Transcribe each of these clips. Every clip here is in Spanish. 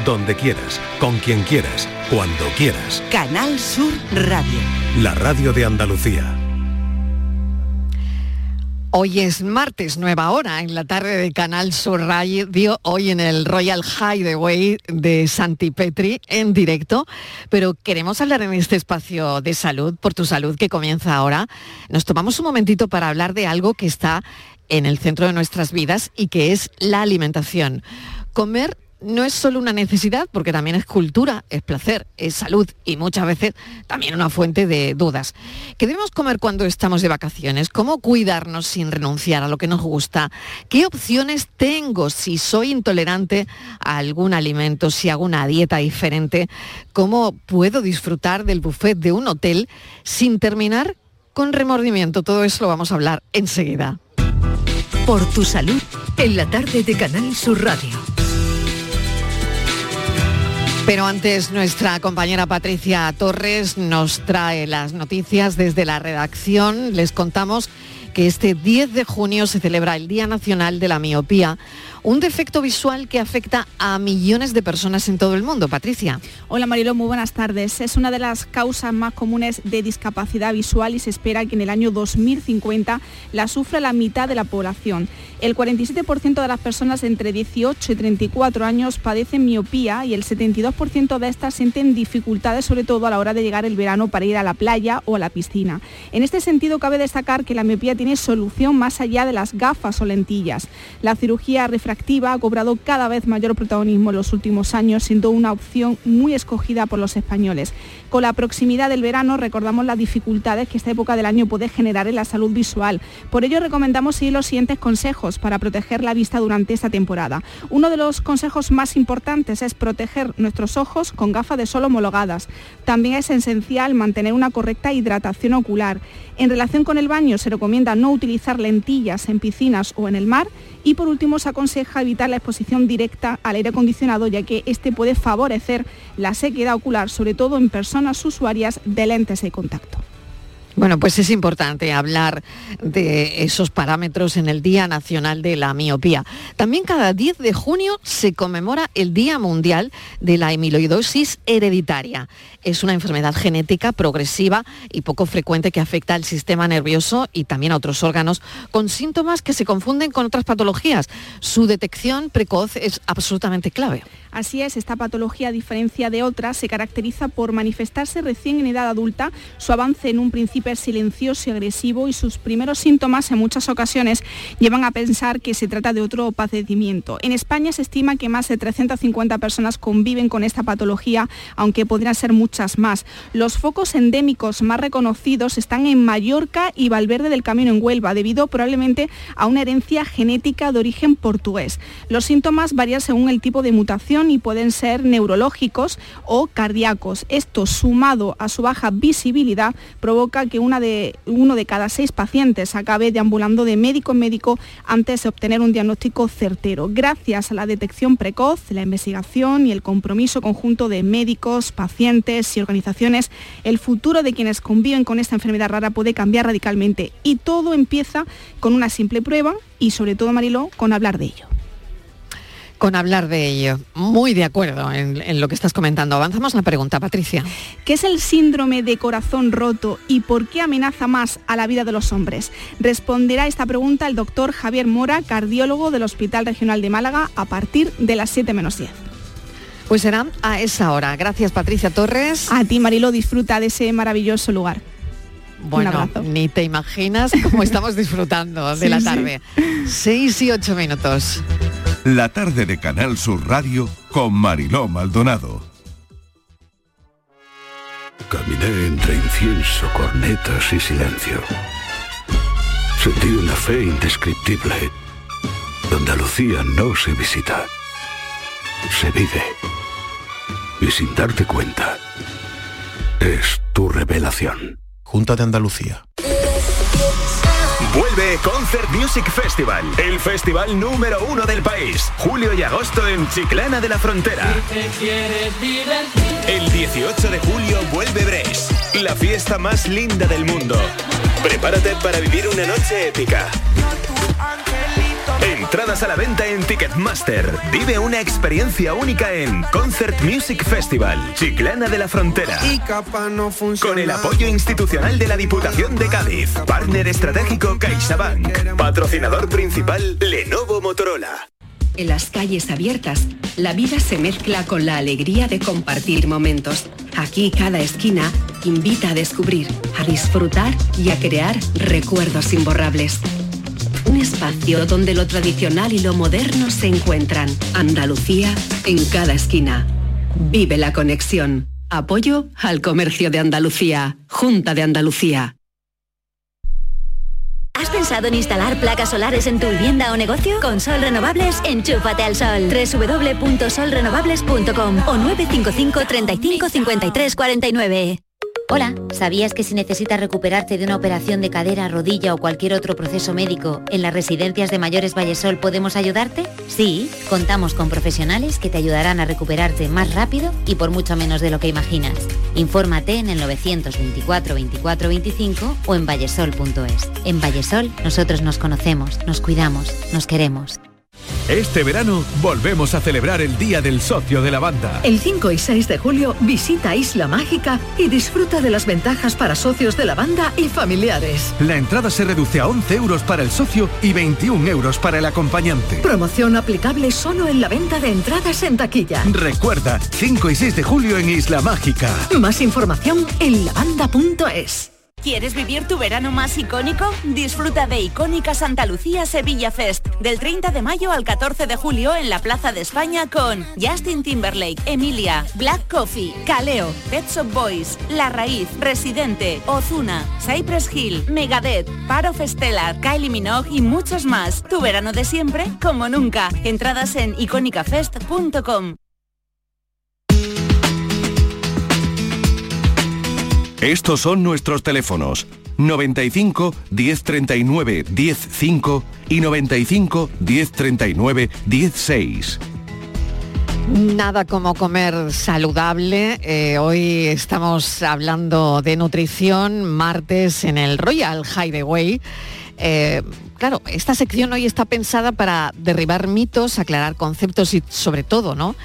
donde quieras, con quien quieras, cuando quieras. Canal Sur Radio. La radio de Andalucía. Hoy es martes, nueva hora en la tarde de Canal Sur Radio, hoy en el Royal Hideaway de Santipetri en directo, pero queremos hablar en este espacio de salud, por tu salud, que comienza ahora. Nos tomamos un momentito para hablar de algo que está en el centro de nuestras vidas y que es la alimentación. Comer no es solo una necesidad, porque también es cultura, es placer, es salud y muchas veces también una fuente de dudas. ¿Qué debemos comer cuando estamos de vacaciones? ¿Cómo cuidarnos sin renunciar a lo que nos gusta? ¿Qué opciones tengo si soy intolerante a algún alimento, si hago una dieta diferente? ¿Cómo puedo disfrutar del buffet de un hotel sin terminar con remordimiento? Todo eso lo vamos a hablar enseguida. Por tu salud, en la tarde de Canal Sur Radio. Pero antes, nuestra compañera Patricia Torres nos trae las noticias desde la redacción. Les contamos que este 10 de junio se celebra el Día Nacional de la Miopía, un defecto visual que afecta a millones de personas en todo el mundo. Patricia. Hola Mariló, muy buenas tardes. Es una de las causas más comunes de discapacidad visual y se espera que en el año 2050 la sufra la mitad de la población. El 47% de las personas entre 18 y 34 años padecen miopía y el 72% de estas sienten dificultades, sobre todo a la hora de llegar el verano para ir a la playa o a la piscina. En este sentido, cabe destacar que la miopía tiene solución más allá de las gafas o lentillas. La cirugía refractiva ha cobrado cada vez mayor protagonismo en los últimos años, siendo una opción muy escogida por los españoles. Con la proximidad del verano recordamos las dificultades que esta época del año puede generar en la salud visual. Por ello recomendamos seguir los siguientes consejos para proteger la vista durante esta temporada. Uno de los consejos más importantes es proteger nuestros ojos con gafas de sol homologadas. También es esencial mantener una correcta hidratación ocular. En relación con el baño, se recomienda no utilizar lentillas en piscinas o en el mar. Y por último, se aconseja evitar la exposición directa al aire acondicionado, ya que este puede favorecer la sequedad ocular, sobre todo en personas usuarias de lentes de contacto. Bueno, pues es importante hablar de esos parámetros en el Día Nacional de la Miopía. También cada 10 de junio se conmemora el Día Mundial de la Amiloidosis Hereditaria. Es una enfermedad genética progresiva y poco frecuente que afecta al sistema nervioso y también a otros órganos, con síntomas que se confunden con otras patologías. Su detección precoz es absolutamente clave. Así es, esta patología, a diferencia de otras, se caracteriza por manifestarse recién en edad adulta. Su avance en un principio es silencioso y agresivo y sus primeros síntomas en muchas ocasiones llevan a pensar que se trata de otro padecimiento. En España se estima que más de 350 personas conviven con esta patología, aunque podrían ser muchas más. Los focos endémicos más reconocidos están en Mallorca y Valverde del Camino en Huelva, debido probablemente a una herencia genética de origen portugués. Los síntomas varían según el tipo de mutación y pueden ser neurológicos o cardíacos. Esto, sumado a su baja visibilidad, provoca que uno de cada 6 pacientes acabe deambulando de médico en médico antes de obtener un diagnóstico certero. Gracias a la detección precoz, la investigación y el compromiso conjunto de médicos, pacientes y organizaciones, el futuro de quienes conviven con esta enfermedad rara puede cambiar radicalmente. Y todo empieza con una simple prueba y, sobre todo, Mariló, con hablar de ello. Con hablar de ello. Muy de acuerdo en lo que estás comentando. Avanzamos a la pregunta, Patricia. ¿Qué es el síndrome de corazón roto y por qué amenaza más a la vida de los hombres? Responderá a esta pregunta el doctor Javier Mora, cardiólogo del Hospital Regional de Málaga, a partir de las 7:10. Pues será a esa hora. Gracias, Patricia Torres. A ti, Marilo, disfruta de ese maravilloso lugar. Bueno, ni te imaginas cómo estamos disfrutando de la tarde. 6 y 8 minutos. La tarde de Canal Sur Radio con Mariló Maldonado. Caminé entre incienso, cornetas y silencio. Sentí una fe indescriptible. Andalucía no se visita, se vive. Y sin darte cuenta, es tu revelación. Junta de Andalucía. Vuelve Concert Music Festival, el festival número 1 del país. Julio y agosto en Chiclana de la Frontera. El 18 de julio vuelve Bresh, la fiesta más linda del mundo. Prepárate para vivir una noche épica. Entradas a la venta en Ticketmaster. Vive una experiencia única en Concert Music Festival, Chiclana de la Frontera. Con el apoyo institucional de la Diputación de Cádiz. Partner estratégico CaixaBank. Patrocinador principal Lenovo Motorola. En las calles abiertas, la vida se mezcla con la alegría de compartir momentos. Aquí cada esquina invita a descubrir, a disfrutar y a crear recuerdos imborrables. Un espacio donde lo tradicional y lo moderno se encuentran. Andalucía en cada esquina. Vive la conexión. Apoyo al comercio de Andalucía. Junta de Andalucía. ¿Has pensado en instalar placas solares en tu vivienda o negocio? Con Sol Renovables, enchúfate al sol. www.solrenovables.com o 955 35 53 49. Hola, ¿sabías que si necesitas recuperarte de una operación de cadera, rodilla o cualquier otro proceso médico, en las residencias de mayores Vallesol podemos ayudarte? Sí, contamos con profesionales que te ayudarán a recuperarte más rápido y por mucho menos de lo que imaginas. Infórmate en el 924 24 25 o en vallesol.es. En Vallesol nosotros nos conocemos, nos cuidamos, nos queremos. Este verano volvemos a celebrar el Día del Socio de la Banda. El 5 y 6 de julio visita Isla Mágica y disfruta de las ventajas para socios de la banda y familiares. La entrada se reduce a 11 euros para el socio y 21 euros para el acompañante. Promoción aplicable solo en la venta de entradas en taquilla. Recuerda, 5 y 6 de julio en Isla Mágica. Más información en lavanda.es. ¿Quieres vivir tu verano más icónico? Disfruta de Icónica Santa Lucía Sevilla Fest, del 30 de mayo al 14 de julio en la Plaza de España con Justin Timberlake, Emilia, Black Coffee, Kaleo, Pet Shop Boys, La Raíz, Residente, Ozuna, Cypress Hill, Megadeth, Part of Stellar, Kylie Minogue y muchos más. Tu verano de siempre como nunca. Entradas en iconicafest.com. Estos son nuestros teléfonos: 95 1039 105 y 95 1039 16. Nada como comer saludable. Hoy estamos hablando de nutrición, martes en el Royal Hideaway. Claro, esta sección hoy está pensada para derribar mitos, aclarar conceptos y sobre todo, ¿no?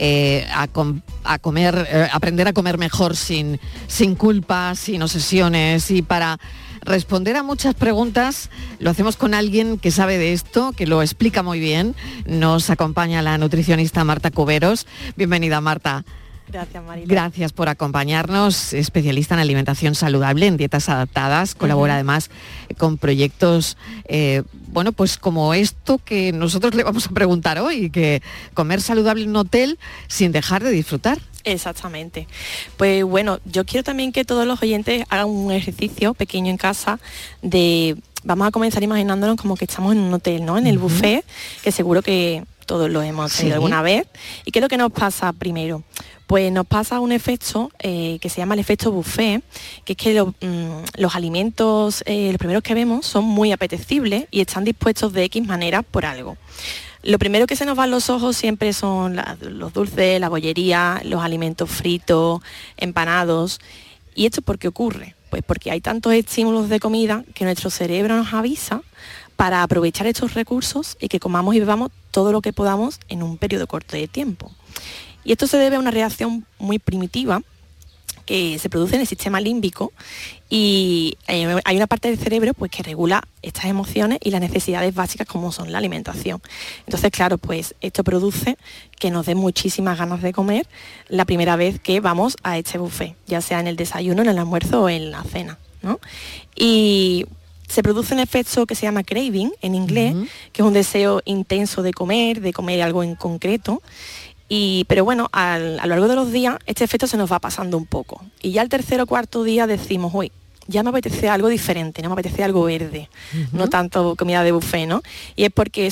Aprender a comer mejor sin culpa, sin obsesiones, y para responder a muchas preguntas lo hacemos con alguien que sabe de esto, que lo explica muy bien. Nos acompaña la nutricionista Marta Cuberos. Bienvenida, Marta. Gracias, Marilo. Gracias por acompañarnos, especialista en alimentación saludable, en dietas adaptadas, colabora además con proyectos, pues como esto que nosotros le vamos a preguntar hoy, que comer saludable en un hotel sin dejar de disfrutar. Exactamente. Pues bueno, yo quiero también que todos los oyentes hagan un ejercicio pequeño en casa de, vamos a comenzar imaginándonos como que estamos en un hotel, ¿no? En el buffet, que seguro que todos lo hemos tenido alguna vez. ¿Y qué es lo que nos pasa primero? Pues nos pasa un efecto que se llama el efecto buffet, que es que los alimentos, los primeros que vemos, son muy apetecibles y están dispuestos de X manera por algo. Lo primero que se nos va a los ojos siempre son los dulces, la bollería, los alimentos fritos, empanados. ¿Y esto por qué ocurre? Pues porque hay tantos estímulos de comida que nuestro cerebro nos avisa para aprovechar estos recursos y que comamos y bebamos todo lo que podamos en un periodo corto de tiempo. Y esto se debe a una reacción muy primitiva que se produce en el sistema límbico, y hay una parte del cerebro pues que regula estas emociones y las necesidades básicas como son la alimentación. Entonces, claro, pues esto produce que nos dé muchísimas ganas de comer la primera vez que vamos a este buffet, ya sea en el desayuno, en el almuerzo o en la cena, ¿no? Y se produce un efecto que se llama craving en inglés, que es un deseo intenso de comer algo en concreto. Pero bueno, a lo largo de los días este efecto se nos va pasando un poco. Y ya el tercer o cuarto día decimos, uy, ya me apetece algo diferente, no me apetece algo verde, no tanto comida de buffet, ¿no? Y es porque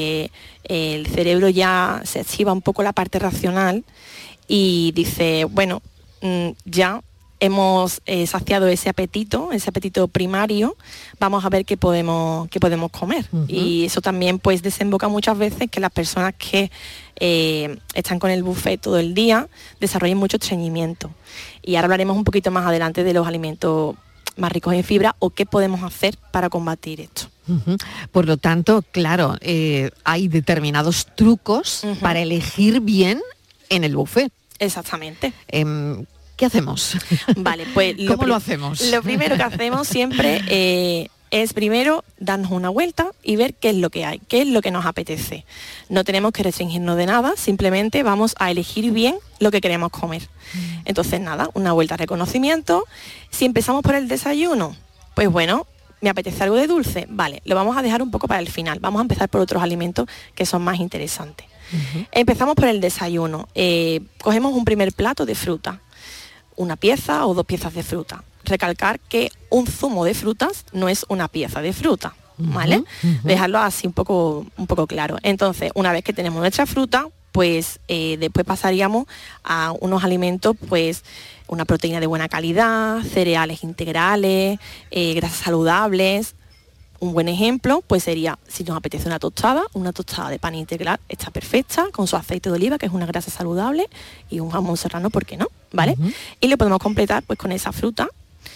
el cerebro ya se activa un poco la parte racional y dice, bueno, ya hemos saciado ese apetito primario, vamos a ver qué podemos comer. Y eso también pues desemboca muchas veces que las personas que están con el buffet todo el día desarrollen mucho estreñimiento. Y ahora hablaremos un poquito más adelante de los alimentos más ricos en fibra o qué podemos hacer para combatir esto. Por lo tanto, claro, hay determinados trucos para elegir bien en el buffet. Exactamente. ¿Qué hacemos? Vale, pues ¿Cómo lo hacemos? Lo primero que hacemos siempre es primero darnos una vuelta y ver qué es lo que hay, qué es lo que nos apetece. No tenemos que restringirnos de nada, simplemente vamos a elegir bien lo que queremos comer. Entonces nada, una vuelta a reconocimiento. Si empezamos por el desayuno, pues bueno, me apetece algo de dulce, vale, lo vamos a dejar un poco para el final. Vamos a empezar por otros alimentos que son más interesantes. Empezamos por el desayuno. Cogemos un primer plato de fruta, una pieza o 2 piezas de fruta. Recalcar que un zumo de frutas no es una pieza de fruta, ¿vale? Dejarlo así un poco claro. Entonces, una vez que tenemos nuestra fruta, pues después pasaríamos a unos alimentos, pues una proteína de buena calidad, cereales integrales, grasas saludables. Un buen ejemplo pues sería, si nos apetece una tostada de pan integral está perfecta, con su aceite de oliva, que es una grasa saludable, y un jamón serrano, ¿por qué no? ¿Vale? Y lo podemos completar pues con esa fruta,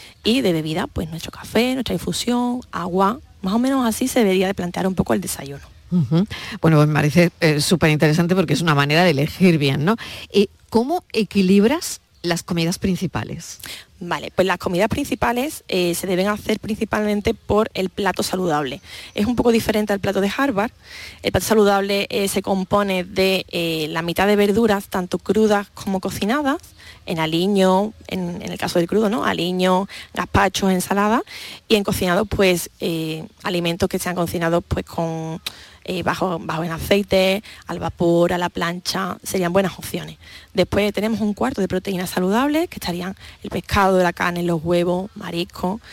y de bebida pues nuestro café, nuestra infusión, agua. Más o menos así se debería de plantear un poco el desayuno. Bueno, pues me parece súper interesante porque es una manera de elegir bien, ¿no? ¿Cómo equilibras las comidas principales? Vale, pues las comidas principales se deben hacer principalmente por el plato saludable. Es un poco diferente al plato de Harvard. El plato saludable se compone de la mitad de verduras, tanto crudas como cocinadas, en aliño, en el caso del crudo, ¿no? Aliño, gazpachos, ensalada, y en cocinado, pues alimentos que sean cocinados pues con bajo en aceite, al vapor, a la plancha, serían buenas opciones. Después tenemos un cuarto de proteínas saludables, que estarían el pescado, la carne, los huevos, mariscos,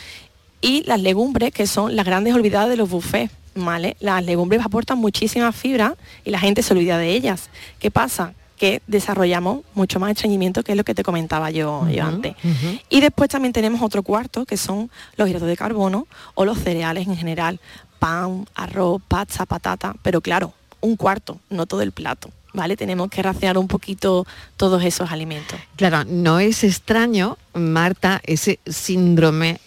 y las legumbres, que son las grandes olvidadas de los buffets, ¿vale? Las legumbres aportan muchísima fibra y la gente se olvida de ellas. ¿Qué pasa? Que desarrollamos mucho más estreñimiento, que es lo que te comentaba yo antes. Y después también tenemos otro cuarto, que son los hidratos de carbono o los cereales en general, pan, arroz, pasta, patata, pero claro, un cuarto, no todo el plato, ¿vale? Tenemos que racionar un poquito todos esos alimentos. Claro, no es extraño, Marta, ese síndrome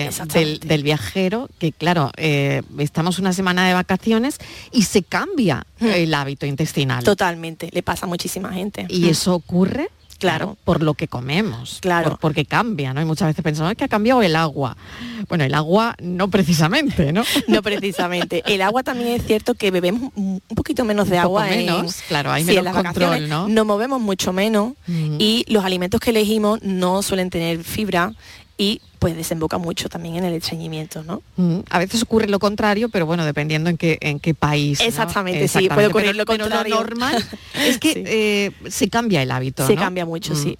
del viajero, que claro, estamos una semana de vacaciones y se cambia el hábito intestinal. Totalmente, le pasa a muchísima gente. ¿Y eso ocurre? Claro, por lo que comemos, claro, porque cambia, ¿no? Y muchas veces pensamos que ha cambiado el agua. Bueno, el agua no precisamente, ¿no? No precisamente. El agua también es cierto que bebemos un poquito menos de agua. Claro, hay menos control, ¿no? Nos movemos mucho menos y los alimentos que elegimos no suelen tener fibra y pues desemboca mucho también en el estreñimiento, ¿no? A veces ocurre lo contrario, pero bueno, dependiendo en qué país, ¿no? Exactamente, sí, puede ocurrir lo contrario. Pero lo normal es que se cambia el hábito, Se ¿no? cambia mucho, sí.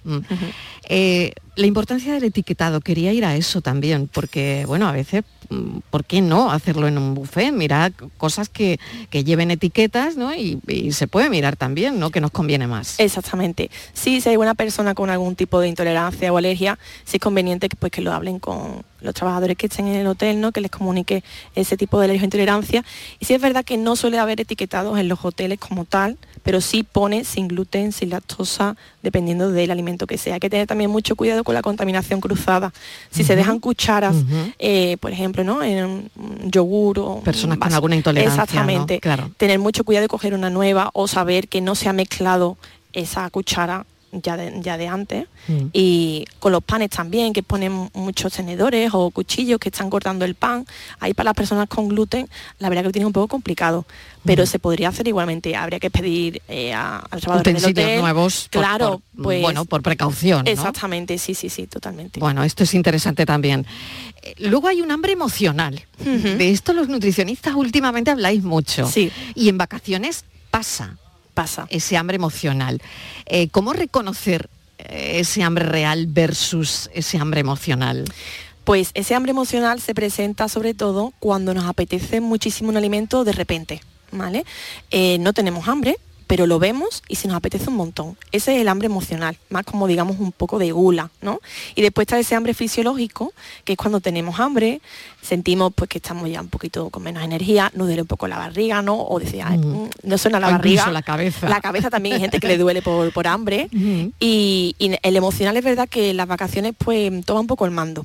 La importancia del etiquetado, quería ir a eso también, porque bueno, a veces, ¿por qué no hacerlo en un buffet? Mirar cosas que lleven etiquetas, ¿no? Y se puede mirar también, ¿no? Que nos conviene más. Exactamente. Sí, si hay una persona con algún tipo de intolerancia o alergia, sí es conveniente que, pues, que lo hablen con los trabajadores que estén en el hotel, ¿no? Que les comunique ese tipo de alergia o intolerancia. Y sí es verdad que no suele haber etiquetados en los hoteles como tal, pero sí pone sin gluten, sin lactosa, dependiendo del alimento que sea. Hay que tener también mucho cuidado con la contaminación cruzada. Si se dejan cucharas, por ejemplo, ¿no? En un yogur o personas con alguna intolerancia. Exactamente. ¿No? Claro. Tener mucho cuidado de coger una nueva o saber que no se ha mezclado esa cuchara ya de antes. Y con los panes también, que ponen muchos tenedores o cuchillos que están cortando el pan. Ahí para las personas con gluten, la verdad que lo tienen un poco complicado, pero se podría hacer igualmente. Habría que pedir al trabajador del hotel nuevos, claro, por precaución, ¿no? Exactamente, sí, totalmente. Bueno, esto es interesante también. Luego hay un hambre emocional. De esto los nutricionistas últimamente habláis mucho. Sí. Y en vacaciones pasa ese hambre emocional. ¿Cómo reconocer ese hambre real versus ese hambre emocional? Pues ese hambre emocional se presenta sobre todo cuando nos apetece muchísimo un alimento de repente, ¿vale? No tenemos hambre, pero lo vemos y se nos apetece un montón. Ese es el hambre emocional, más como digamos un poco de gula, ¿no? Y después está ese hambre fisiológico, que es cuando tenemos hambre, sentimos pues que estamos ya un poquito con menos energía, nos duele un poco la barriga, ¿no? O decir, no suena la barriga. Incluso la cabeza. La cabeza también hay gente que le duele por hambre. Y el emocional es verdad que las vacaciones pues toma un poco el mando.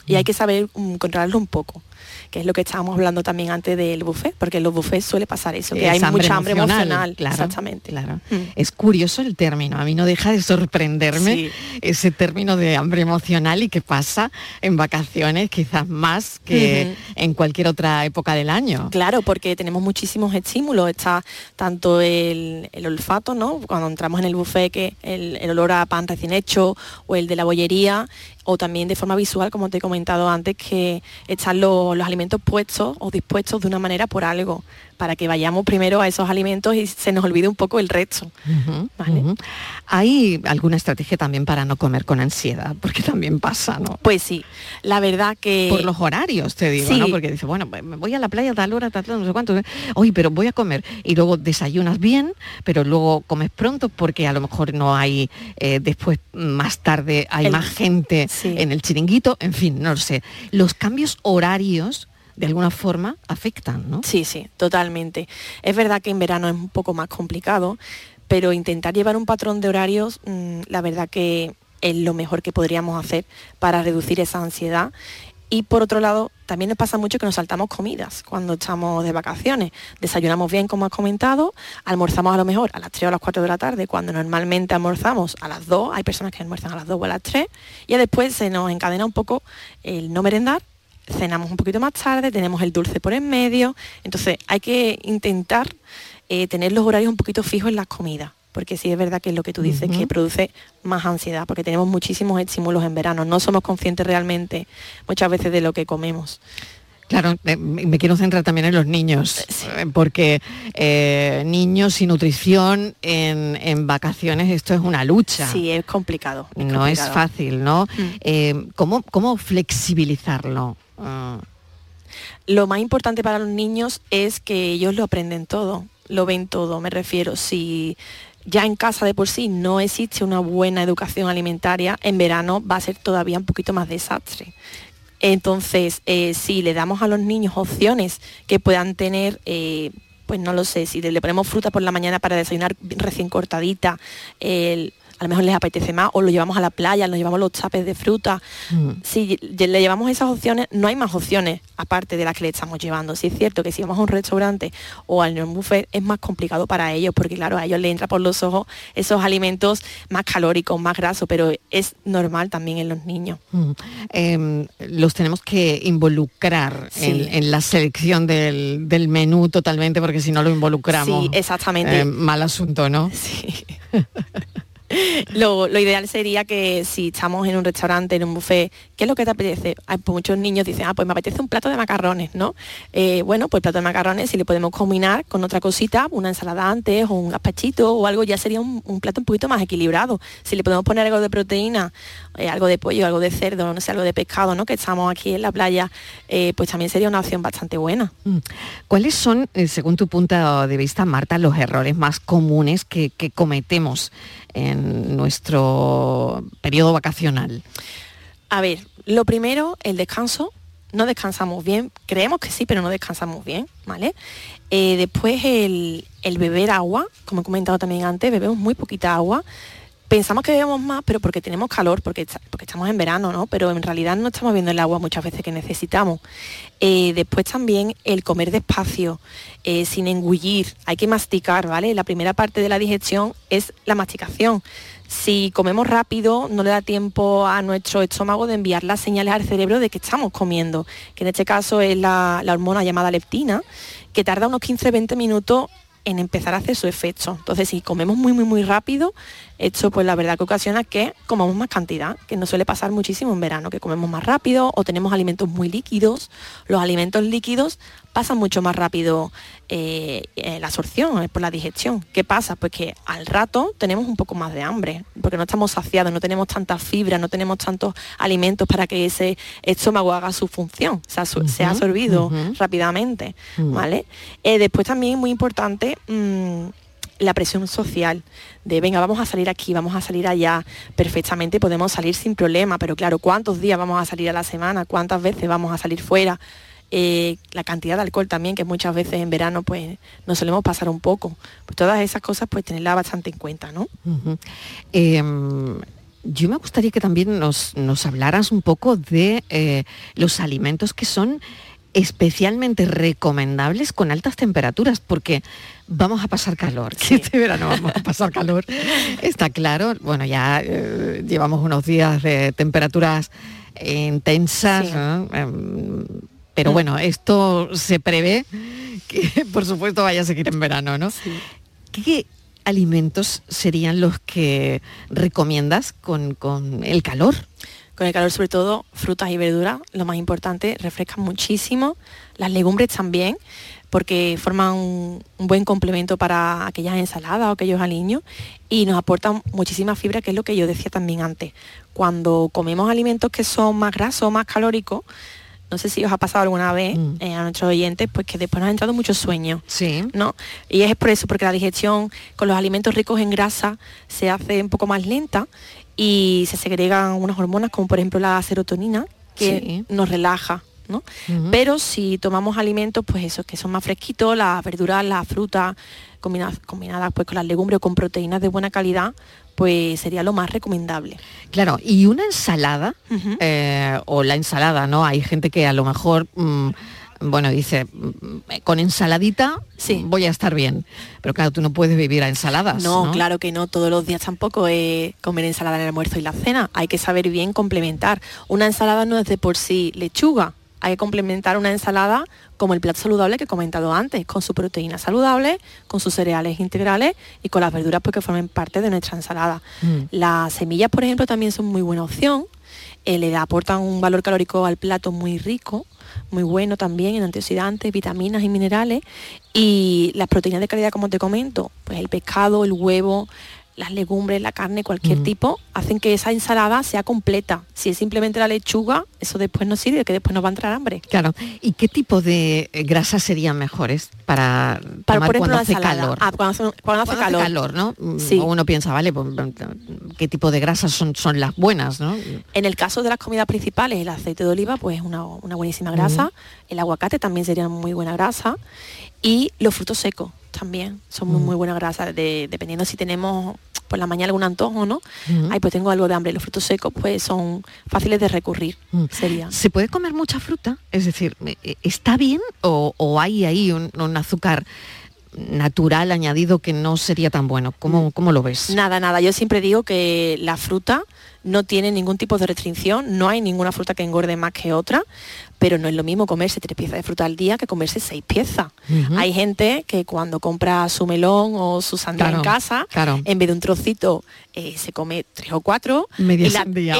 y hay que saber controlarlo un poco, que es lo que estábamos hablando también antes del buffet, porque en los buffets suele pasar eso, que hay mucha hambre emocional. Claro, exactamente. Claro. Es curioso el término, a mí no deja de sorprenderme ese término de hambre emocional y que pasa en vacaciones quizás más que en cualquier otra época del año. Claro, porque tenemos muchísimos estímulos, está tanto el olfato, ¿no? Cuando entramos en el buffet, que el olor a pan recién hecho, o el de la bollería, o también de forma visual, como te he comentado antes, que están los alimentos puestos o dispuestos de una manera por algo, para que vayamos primero a esos alimentos y se nos olvide un poco el resto. ¿Vale? ¿Hay alguna estrategia también para no comer con ansiedad? Porque también pasa, ¿no? Pues sí, la verdad que... Por los horarios, te digo, ¿no? Porque dices, bueno, me voy a la playa a tal hora, no sé cuánto, oye, pero voy a comer, y luego desayunas bien, pero luego comes pronto porque a lo mejor no hay, después, más tarde, hay más gente en el chiringuito, en fin, no lo sé. Los cambios horarios de alguna forma afectan, ¿no? Sí, totalmente. Es verdad que en verano es un poco más complicado, pero intentar llevar un patrón de horarios, la verdad que es lo mejor que podríamos hacer para reducir esa ansiedad. Y por otro lado, también nos pasa mucho que nos saltamos comidas cuando estamos de vacaciones. Desayunamos bien, como has comentado, almorzamos a lo mejor a las 3 o a las 4 de la tarde, cuando normalmente almorzamos a las 2, hay personas que almuerzan a las 2 o a las 3, y después se nos encadena un poco el no merendar, cenamos un poquito más tarde, tenemos el dulce por en medio, entonces hay que intentar tener los horarios un poquito fijos en las comidas, porque sí es verdad que es lo que tú dices, que produce más ansiedad, porque tenemos muchísimos estímulos en verano, no somos conscientes realmente muchas veces de lo que comemos. Claro, me quiero centrar también en los niños, porque niños y nutrición en vacaciones, esto es una lucha. Sí, es complicado. No es fácil, ¿no? ¿Cómo flexibilizarlo? Lo más importante para los niños es que ellos lo aprenden todo, lo ven todo, me refiero, si ya en casa de por sí no existe una buena educación alimentaria, en verano va a ser todavía un poquito más desastre. Entonces, si le damos a los niños opciones que puedan tener, pues no lo sé, si le ponemos fruta por la mañana para desayunar recién cortadita, a lo mejor les apetece más, o lo llevamos a la playa, nos llevamos los chapes de fruta. Si le llevamos esas opciones, no hay más opciones aparte de las que le estamos llevando. Sí es cierto que si vamos a un restaurante o al buffet es más complicado para ellos, porque claro, a ellos les entra por los ojos esos alimentos más calóricos, más grasos, pero es normal también en los niños. Los tenemos que involucrar en la selección del menú totalmente, porque si no lo involucramos, sí, exactamente. Mal asunto, ¿no? Sí. Lo ideal sería que si estamos en un restaurante, en un buffet, ¿qué es lo que te apetece? Pues muchos niños dicen, pues me apetece un plato de macarrones, ¿no? Bueno, pues el plato de macarrones, si le podemos combinar con otra cosita, una ensalada antes o un gazpachito o algo, ya sería un plato un poquito más equilibrado. Si le podemos poner algo de proteína, algo de pollo, algo de cerdo, no sé, algo de pescado, ¿no? Que estamos aquí en la playa, pues también sería una opción bastante buena. ¿Cuáles son, según tu punto de vista, Marta, los errores más comunes que cometemos en nuestro periodo vacacional? A ver, lo primero, el descanso. No descansamos bien, creemos que sí, pero no descansamos bien, ¿vale? Después el beber agua, como he comentado también antes, bebemos muy poquita agua. Pensamos que bebemos más, pero porque tenemos calor, porque estamos en verano, ¿no? Pero en realidad no estamos bebiendo el agua muchas veces que necesitamos. Después también el comer despacio, sin engullir, hay que masticar, ¿vale? La primera parte de la digestión es la masticación. Si comemos rápido, no le da tiempo a nuestro estómago de enviar las señales al cerebro de que estamos comiendo, que en este caso es la hormona llamada leptina, que tarda unos 15-20 minutos en empezar a hacer su efecto. Entonces, si comemos muy rápido, esto pues la verdad que ocasiona que comamos más cantidad, que nos suele pasar muchísimo en verano, que comemos más rápido o tenemos alimentos muy líquidos. Los alimentos líquidos pasan mucho más rápido la absorción, por la digestión. ¿Qué pasa? Pues que al rato tenemos un poco más de hambre, porque no estamos saciados, no tenemos tanta fibra, no tenemos tantos alimentos para que ese estómago haga su función, se ha absorbido rápidamente, ¿vale? Después también muy importante, la presión social de venga, vamos a salir aquí, vamos a salir allá, perfectamente podemos salir sin problema, pero claro, ¿cuántos días vamos a salir a la semana? ¿Cuántas veces vamos a salir fuera? La cantidad de alcohol también, que muchas veces en verano pues nos solemos pasar un poco. Pues todas esas cosas pues tenerlas bastante en cuenta, ¿no? yo me gustaría que también nos hablaras un poco de los alimentos que son especialmente recomendables con altas temperaturas, porque vamos a pasar calor. Sí. Este verano vamos a pasar calor, está claro. Bueno, ya llevamos unos días de temperaturas intensas, sí. ¿No? Pero bueno, esto se prevé que por supuesto vaya a seguir en verano, ¿no? Sí. ¿Qué alimentos serían los que recomiendas con el calor? Con el calor, sobre todo, frutas y verduras, lo más importante, refrescan muchísimo. Las legumbres también, porque forman un buen complemento para aquellas ensaladas o aquellos aliños y nos aportan muchísima fibra, que es lo que yo decía también antes. Cuando comemos alimentos que son más grasos, más calóricos, no sé si os ha pasado alguna vez a nuestros oyentes, pues que después nos ha entrado mucho sueño, sí, ¿no? Y es por eso, porque la digestión con los alimentos ricos en grasa se hace un poco más lenta y se segregan unas hormonas como por ejemplo la serotonina, que sí. Nos relaja, ¿no? Pero si tomamos alimentos, pues esos que son más fresquitos, las verduras, las frutas combinadas pues con las legumbres o con proteínas de buena calidad, pues sería lo más recomendable. Claro, y una ensalada, o la ensalada, ¿no? Hay gente que a lo mejor, bueno, dice, con ensaladita sí. Voy a estar bien. Pero claro, tú no puedes vivir a ensaladas. No, claro que no, todos los días tampoco es comer ensalada en el almuerzo y la cena. Hay que saber bien complementar. Una ensalada no es de por sí lechuga. Hay que complementar una ensalada como el plato saludable que he comentado antes, con su proteína saludable, con sus cereales integrales y con las verduras porque formen parte de nuestra ensalada. Las semillas, por ejemplo, también son muy buena opción. Le aportan un valor calórico al plato muy rico, muy bueno también en antioxidantes, vitaminas y minerales. Y las proteínas de calidad, como te comento, pues el pescado, el huevo, las legumbres, la carne, cualquier tipo, hacen que esa ensalada sea completa. Si es simplemente la lechuga, eso después no sirve, que después nos va a entrar hambre. Claro. ¿Y qué tipo de grasas serían mejores para tomar por ejemplo, cuando hace calor? Cuando hace calor, ¿no? Sí. Uno piensa, vale, pues, ¿qué tipo de grasas son las buenas, no? En el caso de las comidas principales, el aceite de oliva, pues es una buenísima grasa. El aguacate también sería muy buena grasa. Y los frutos secos también son muy buena grasa, dependiendo si tenemos por la mañana algún antojo, ¿no? Ay, pues tengo algo de hambre. Los frutos secos pues son fáciles de recurrir. ¿Se puede comer mucha fruta? Es decir, ¿está bien o hay ahí un azúcar natural añadido que no sería tan bueno? ¿Cómo lo ves? Nada. Yo siempre digo que la fruta no tiene ningún tipo de restricción, no hay ninguna fruta que engorde más que otra, pero no es lo mismo comerse 3 piezas de fruta al día que comerse 6 piezas. Hay gente que cuando compra su melón o su sandía en casa, en vez de un trocito, se come 3 o 4. Media sandía,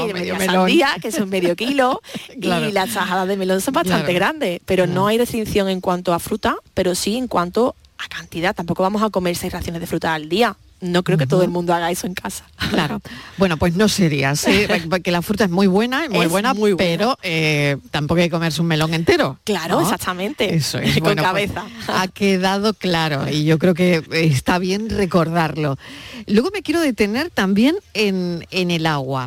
que son medio kilo, y las tajadas de melón son bastante grandes, pero no hay restricción en cuanto a fruta, pero sí en cuanto a cantidad. Tampoco vamos a comer 6 raciones de fruta al día. No creo que todo el mundo haga eso en casa. Claro. Bueno, pues no sería, ¿sí? Porque la fruta es muy buena, pero tampoco hay que comerse un melón entero. Claro, ¿no? Exactamente. Eso es. Con cabeza. Pues, ha quedado claro y yo creo que está bien recordarlo. Luego me quiero detener también en el agua.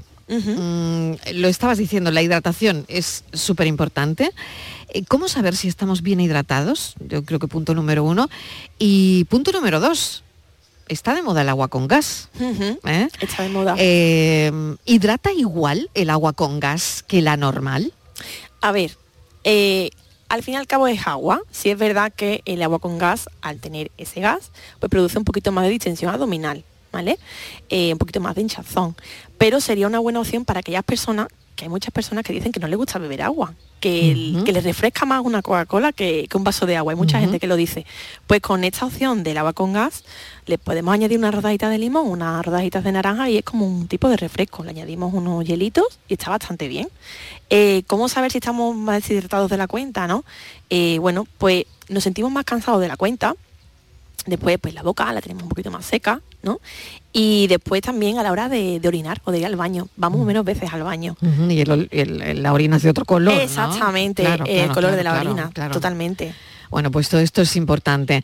Lo estabas diciendo, la hidratación es súper importante. ¿Cómo saber si estamos bien hidratados? Yo creo que punto número 1. Y punto número 2. Está de moda el agua con gas. Está de moda. ¿Hidrata igual el agua con gas que la normal? A ver, al fin y al cabo es agua. Sí es verdad que el agua con gas, al tener ese gas, pues produce un poquito más de distensión abdominal, ¿vale? Un poquito más de hinchazón. Pero sería una buena opción para aquellas personas, que hay muchas personas que dicen que no les gusta beber agua, que les refresca más una Coca-Cola que un vaso de agua. Hay mucha gente que lo dice. Pues con esta opción del agua con gas, le podemos añadir unas rodajitas de limón, unas rodajitas de naranja y es como un tipo de refresco. Le añadimos unos hielitos y está bastante bien. ¿Cómo saber si estamos más deshidratados de la cuenta, no? Bueno, pues nos sentimos más cansados de la cuenta. Después, pues la boca la tenemos un poquito más seca, ¿no? Y después también a la hora de orinar o de ir al baño. Vamos menos veces al baño. Y la orina es de otro color, exactamente, ¿no? El color de la orina, totalmente. Bueno, pues todo esto es importante.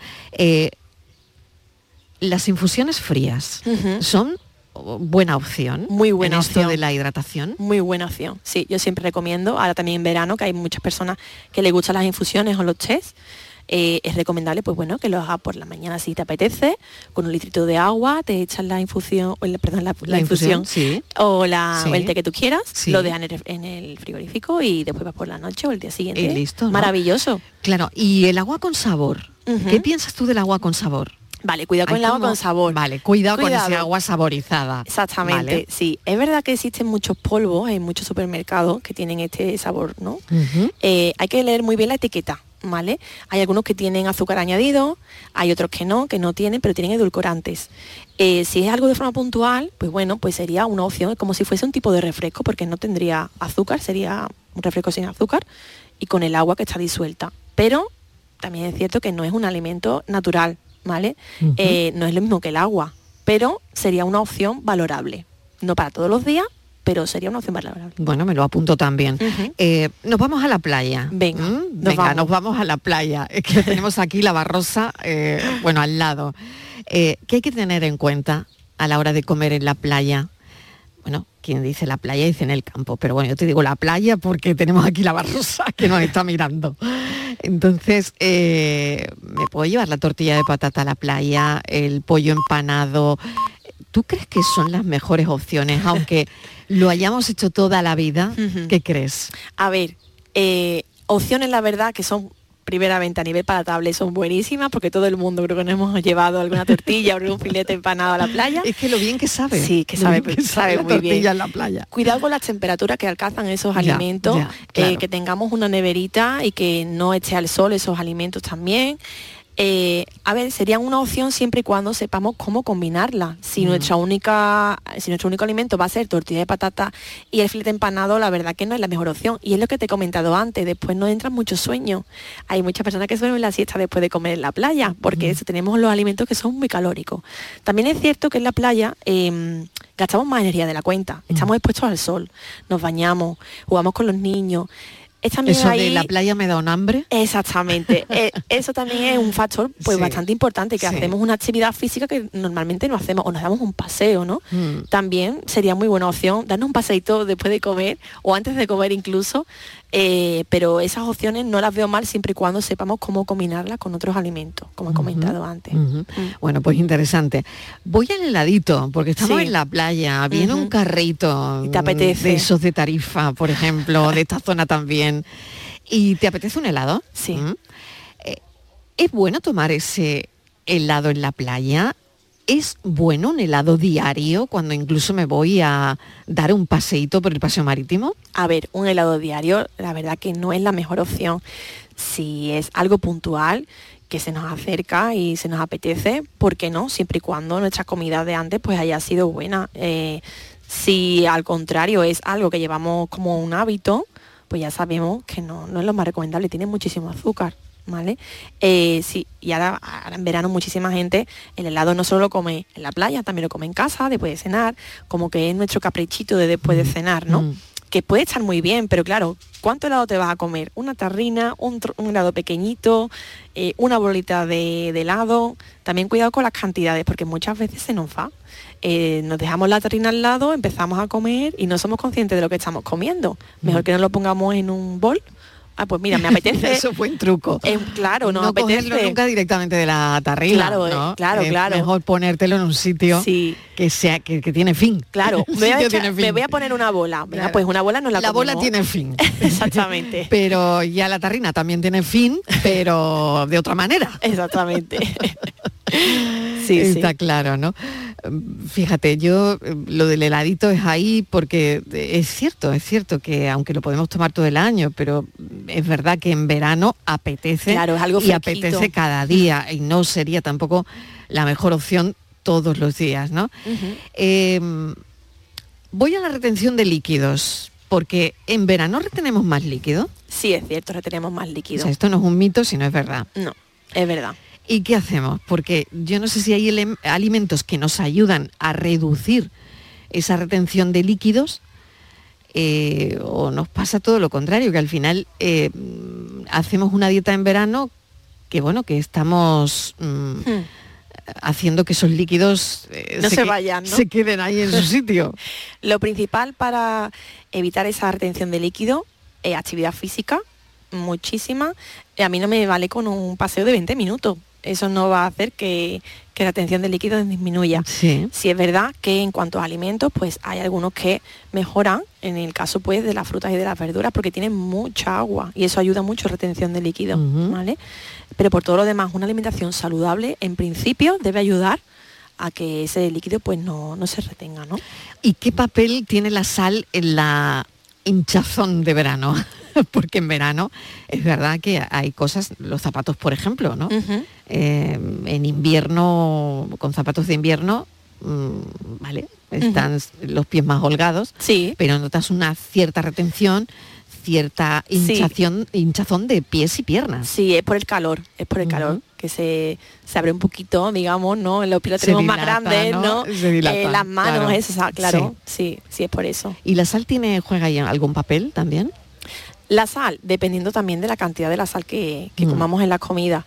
Las infusiones frías son buena opción. Muy buena opción. Esto de la hidratación. Muy buena opción. Sí, yo siempre recomiendo, ahora también en verano, que hay muchas personas que les gustan las infusiones o los tés. es recomendable, pues bueno, que lo hagas por la mañana si te apetece, con un litrito de agua, te echas la infusión, la infusión sí. o el té que tú quieras, sí. lo dejas en el frigorífico y después vas por la noche o el día siguiente. Y listo, ¿no? Maravilloso. Claro, y el agua con sabor. ¿Qué piensas tú del agua con sabor? Vale, cuidado con el agua con sabor. Vale, cuidado con ese agua saborizada. Exactamente, vale. Sí. Es verdad que existen muchos polvos en muchos supermercados que tienen este sabor, ¿no? Hay que leer muy bien la etiqueta, ¿vale? Hay algunos que tienen azúcar añadido, hay otros que no tienen, pero tienen edulcorantes. Si es algo de forma puntual, pues bueno, pues sería una opción, como si fuese un tipo de refresco, porque no tendría azúcar, sería un refresco sin azúcar y con el agua que está disuelta. Pero también es cierto que no es un alimento natural, ¿vale? No es lo mismo que el agua, pero sería una opción valorable. No para todos los días, pero sería una opción valorable. Bueno, me lo apunto también. Nos vamos a la playa. Venga, nos vamos a la playa. Es que tenemos aquí la Barrosa, al lado. ¿Qué hay que tener en cuenta a la hora de comer en la playa? Bueno, quien dice la playa dice en el campo, pero bueno, yo te digo la playa porque tenemos aquí la Barrosa que nos está mirando. Entonces, ¿me puedo llevar la tortilla de patata a la playa, el pollo empanado? ¿Tú crees que son las mejores opciones, aunque lo hayamos hecho toda la vida? ¿Qué crees? A ver, opciones la verdad que son primeramente a nivel palatable son buenísimas porque todo el mundo creo que nos hemos llevado alguna tortilla o algún filete empanado a la playa. Es que lo bien que sabe. Sí, que sabe muy bien. En la playa. Cuidado con las temperaturas que alcanzan esos alimentos, claro. Que tengamos una neverita y que no eche al sol esos alimentos también. A ver, sería una opción siempre y cuando sepamos cómo combinarla. Si nuestro único alimento va a ser tortilla de patata y el filete empanado, la verdad que no es la mejor opción. Y es lo que te he comentado antes, después nos entra mucho sueño. Hay muchas personas que sueñan la siesta después de comer en la playa, porque eso, tenemos los alimentos que son muy calóricos. También es cierto que en la playa gastamos más energía de la cuenta. Estamos expuestos al sol, nos bañamos, jugamos con los niños. Eso de la playa me da un hambre. Exactamente. Eso también es un factor bastante importante, que hacemos una actividad física que normalmente no hacemos, o nos damos un paseo, ¿no? También sería muy buena opción darnos un paseíto después de comer o antes de comer incluso, pero esas opciones no las veo mal siempre y cuando sepamos cómo combinarlas con otros alimentos, como he comentado antes. Bueno, pues interesante. Voy al heladito, porque estamos en la playa, viene un carrito. ¿Y te apetece? De esos de Tarifa, por ejemplo, de esta zona también. ¿Y te apetece un helado? Sí. ¿Es bueno tomar ese helado en la playa? ¿Es bueno un helado diario cuando incluso me voy a dar un paseíto por el paseo marítimo? A ver, un helado diario, la verdad que no es la mejor opción. Si es algo puntual, que se nos acerca y se nos apetece, ¿por qué no? Siempre y cuando nuestra comida de antes pues haya sido buena. Si al contrario es algo que llevamos como un hábito, pues ya sabemos que no es lo más recomendable, tiene muchísimo azúcar, ¿vale? Sí, y ahora en verano muchísima gente el helado no solo lo come en la playa, también lo come en casa, después de cenar, como que es nuestro caprichito de después de cenar, ¿no? Que puede estar muy bien, pero claro, ¿cuánto helado te vas a comer? Una tarrina, un helado pequeñito, una bolita de helado. También cuidado con las cantidades, porque muchas veces se nos va. Nos dejamos la tarrina al lado, empezamos a comer y no somos conscientes de lo que estamos comiendo. Mejor que no lo pongamos en un bol. Ah, pues mira, me apetece. Eso fue un truco. Claro, no apetece. Cogerlo nunca directamente de la tarrina. Claro, ¿no? claro. Mejor ponértelo en un sitio que sea que tiene fin. Claro, me voy a poner una bola. Venga, pues una bola no la comemos. Bola tiene fin. Exactamente. Pero ya la tarrina también tiene fin, pero de otra manera. Exactamente. Está claro, ¿no? Fíjate, yo lo del heladito es ahí porque es cierto que aunque lo podemos tomar todo el año, pero es verdad que en verano apetece, claro, es algo y apetece cada día y no sería tampoco la mejor opción todos los días, ¿no? Voy a la retención de líquidos, porque en verano retenemos más líquido. Sí, es cierto, retenemos más líquido. O sea, esto no es un mito, sino es verdad. No, es verdad. ¿Y qué hacemos? Porque yo no sé si hay alimentos que nos ayudan a reducir esa retención de líquidos o nos pasa todo lo contrario, que al final hacemos una dieta en verano que, bueno, que estamos haciendo que esos líquidos se vayan, ¿no? Se queden ahí en su sitio. Lo principal para evitar esa retención de líquido es actividad física, muchísimas. A mí no me vale con un paseo de 20 minutos. Eso no va a hacer que la retención de líquidos disminuya. Sí. Sí es verdad que en cuanto a alimentos, pues hay algunos que mejoran, en el caso pues de las frutas y de las verduras, porque tienen mucha agua y eso ayuda mucho a retención de líquidos, ¿vale? Pero por todo lo demás, una alimentación saludable, en principio, debe ayudar a que ese líquido pues no se retenga, ¿no? ¿Y qué papel tiene la sal en la hinchazón de verano? Porque en verano es verdad que hay cosas, los zapatos por ejemplo, ¿no? En invierno, con zapatos de invierno, vale, están los pies más holgados, sí, pero notas una cierta retención, cierta hinchazón de pies y piernas. Sí, es por el calor, que se abre un poquito, digamos, ¿no? Los pies los tenemos más grandes, ¿no? Las manos, claro. Sí, es por eso. ¿Y la sal juega ahí algún papel también? La sal, dependiendo también de la cantidad de la sal que comamos en la comida.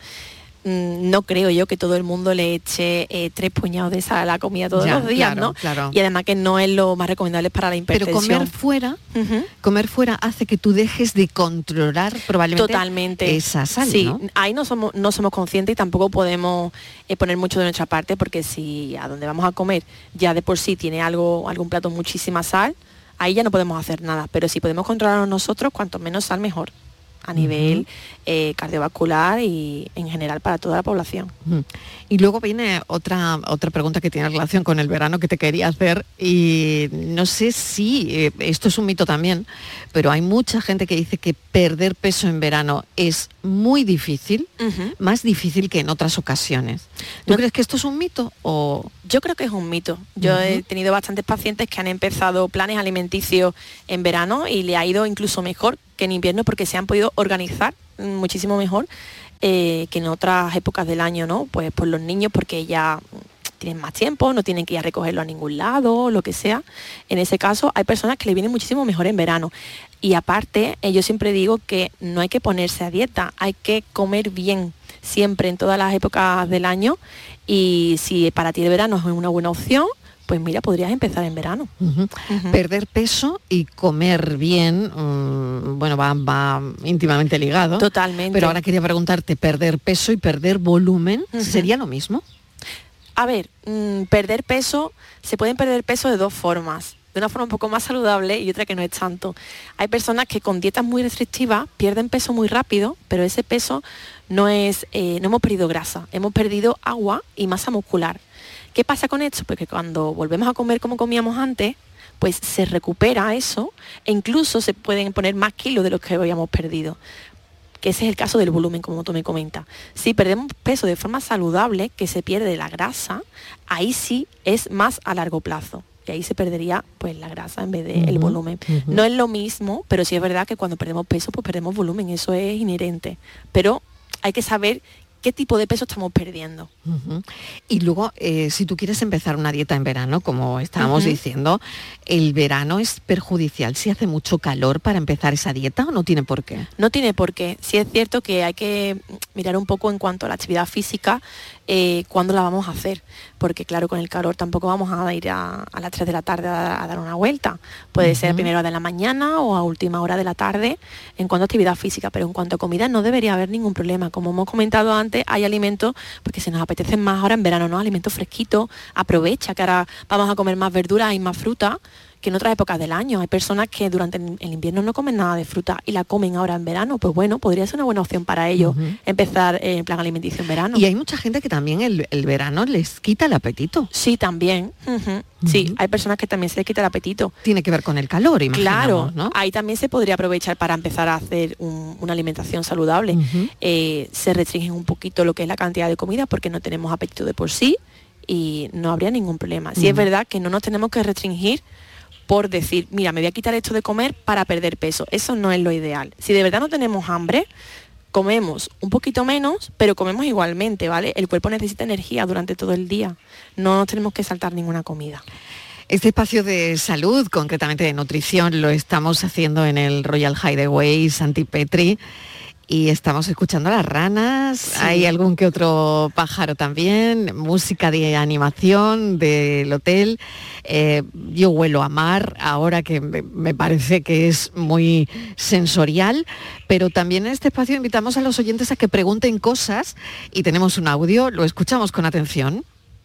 No creo yo que todo el mundo le eche 3 puñados de sal a la comida todos los días, claro, ¿no? Claro. Y además que no es lo más recomendable para la hipertensión. Pero comer fuera hace que tú dejes de controlar probablemente totalmente esa sal, sí, ¿no? Ahí no somos conscientes y tampoco podemos poner mucho de nuestra parte, porque si a donde vamos a comer ya de por sí tiene algún plato muchísima sal, ahí ya no podemos hacer nada, pero si podemos controlarlo nosotros, cuanto menos sal mejor, a nivel cardiovascular y en general para toda la población. Y luego viene otra pregunta que tiene relación con el verano que te quería hacer, y no sé si esto es un mito también, pero hay mucha gente que dice que perder peso en verano es muy difícil, más difícil que en otras ocasiones. ¿Tú crees que esto es un mito o...? Yo creo que es un mito. Yo he tenido bastantes pacientes que han empezado planes alimenticios en verano y le ha ido incluso mejor que en invierno, porque se han podido organizar muchísimo mejor que en otras épocas del año, ¿no? Pues por los niños, porque ya tienen más tiempo, no tienen que ir a recogerlo a ningún lado, lo que sea. En ese caso hay personas que le vienen muchísimo mejor en verano. Y aparte, yo siempre digo que no hay que ponerse a dieta, hay que comer bien siempre en todas las épocas del año, y si para ti el verano es una buena opción, pues mira, podrías empezar en verano. Perder peso y comer bien, bueno, va íntimamente ligado. Totalmente. Pero ahora quería preguntarte, ¿perder peso y perder volumen sería lo mismo? A ver, perder peso, se pueden perder peso de dos formas. De una forma un poco más saludable y otra que no es tanto. Hay personas que con dietas muy restrictivas pierden peso muy rápido, pero ese peso no hemos perdido grasa, hemos perdido agua y masa muscular. ¿Qué pasa con esto? Porque cuando volvemos a comer como comíamos antes, pues se recupera eso e incluso se pueden poner más kilos de los que habíamos perdido. Que ese es el caso del volumen, como tú me comentas. Si perdemos peso de forma saludable, que se pierde la grasa, ahí sí es más a largo plazo. Y ahí se perdería pues la grasa en vez del volumen. No es lo mismo, pero sí es verdad que cuando perdemos peso, pues perdemos volumen, eso es inherente. Pero hay que saber qué tipo de peso estamos perdiendo. Y luego, si tú quieres empezar una dieta en verano, como estábamos diciendo, ¿el verano es perjudicial si hace mucho calor para empezar esa dieta o no tiene por qué? No tiene por qué. Sí es cierto que hay que mirar un poco en cuanto a la actividad física, cuándo la vamos a hacer, porque claro, con el calor tampoco vamos a ir a las 3 de la tarde a dar una vuelta. Puede ser a primera hora de la mañana o a última hora de la tarde en cuanto a actividad física, pero en cuanto a comida no debería haber ningún problema. Como hemos comentado antes, hay alimentos porque se nos apetecen más ahora en verano, ¿no? Alimentos fresquitos, aprovecha que ahora vamos a comer más verduras y más fruta que en otras épocas del año. Hay personas que durante el invierno no comen nada de fruta y la comen ahora en verano. Pues bueno, podría ser una buena opción para ellos empezar en plan alimenticio en verano. Y hay mucha gente que también el verano les quita el apetito. Sí, también. Sí, hay personas que también se les quita el apetito. Tiene que ver con el calor, imaginamos, claro, ¿no? Ahí también se podría aprovechar para empezar a hacer una alimentación saludable. Se restringen un poquito lo que es la cantidad de comida porque no tenemos apetito de por sí y no habría ningún problema. Sí es verdad que no nos tenemos que restringir por decir, mira, me voy a quitar esto de comer para perder peso. Eso no es lo ideal. Si de verdad no tenemos hambre, comemos un poquito menos, pero comemos igualmente, ¿vale? El cuerpo necesita energía durante todo el día. No nos tenemos que saltar ninguna comida. Este espacio de salud, concretamente de nutrición, lo estamos haciendo en el Royal Hideaway Santi Petri. y estamos escuchando a las ranas, sí. Hay algún que otro pájaro también, música de animación del hotel. Yo huelo a mar ahora, que me parece que es muy sensorial, pero también en este espacio invitamos a los oyentes a que pregunten cosas y tenemos un audio, lo escuchamos con atención.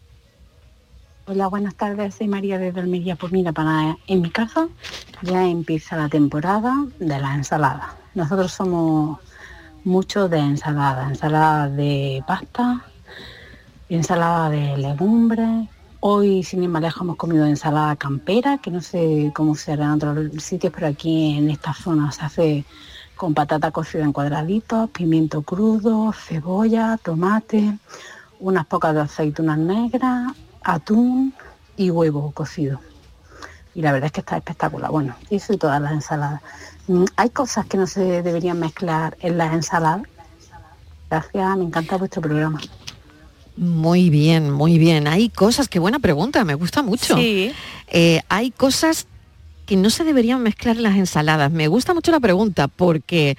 Hola, buenas tardes, soy María de Almería. Pues mira, en mi casa ya empieza la temporada de la ensalada. Nosotros somos mucho de ensalada de pasta, ensalada de legumbres. Hoy, sin ir más lejos, hemos comido ensalada campera, que no sé cómo será en otros sitios, pero aquí en esta zona se hace con patata cocida en cuadraditos, pimiento crudo, cebolla, tomate, unas pocas de aceitunas negras, atún y huevo cocido. Y la verdad es que está espectacular. Bueno, hice todas las ensaladas. Hay cosas que no se deberían mezclar en las ensaladas. Gracias, me encanta vuestro programa. Muy bien. Hay cosas, qué buena pregunta, me gusta mucho. Sí. Hay cosas que no se deberían mezclar en las ensaladas. Me gusta mucho la pregunta porque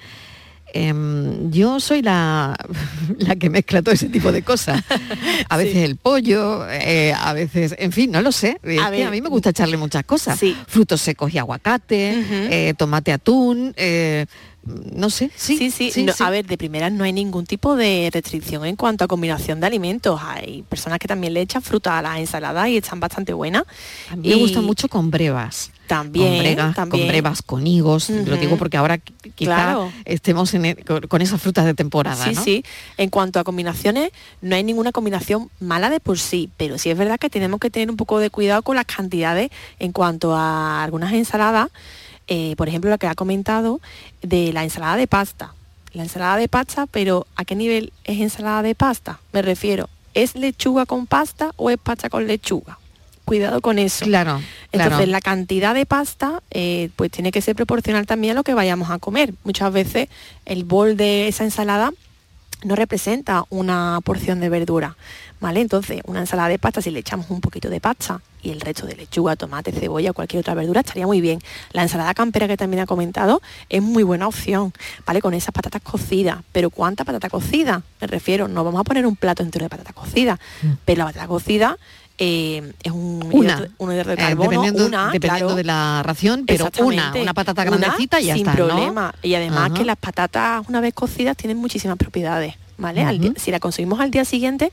yo soy la que mezcla todo ese tipo de cosas. A veces sí. El pollo, a veces, en fin, no lo sé. A mí me gusta echarle muchas cosas. Sí. Frutos secos y aguacate, tomate, atún, no sé. Sí. No, sí. A ver, de primeras no hay ningún tipo de restricción en cuanto a combinación de alimentos. Hay personas que también le echan fruta a las ensaladas y están bastante buenas. A mí me gusta mucho con brevas. También. Con brevas, con higos, lo digo porque ahora quizá estemos con esas frutas de temporada, ¿no? Sí. En cuanto a combinaciones, no hay ninguna combinación mala de por sí, pero sí es verdad que tenemos que tener un poco de cuidado con las cantidades en cuanto a algunas ensaladas, por ejemplo, la que ha comentado de la ensalada de pasta. La ensalada de pasta, pero ¿a qué nivel es ensalada de pasta? Me refiero, ¿es lechuga con pasta o es pasta con lechuga? Cuidado con eso. Claro. Entonces la cantidad de pasta pues tiene que ser proporcional también a lo que vayamos a comer. Muchas veces el bol de esa ensalada no representa una porción de verdura, ¿vale? Entonces una ensalada de pasta, si le echamos un poquito de pasta y el resto de lechuga, tomate, cebolla, cualquier otra verdura, estaría muy bien. La ensalada campera que también ha comentado es muy buena opción, ¿vale? Con esas patatas cocidas. ¿Pero cuánta patata cocida? Me refiero, no vamos a poner un plato entero de patata cocida, pero la patata cocida es un hidrato de carbono, dependiendo de la ración, pero una patata grandecita y ya sin está, problema, ¿no? Y además que las patatas una vez cocidas tienen muchísimas propiedades, ¿vale? Si la consumimos al día siguiente,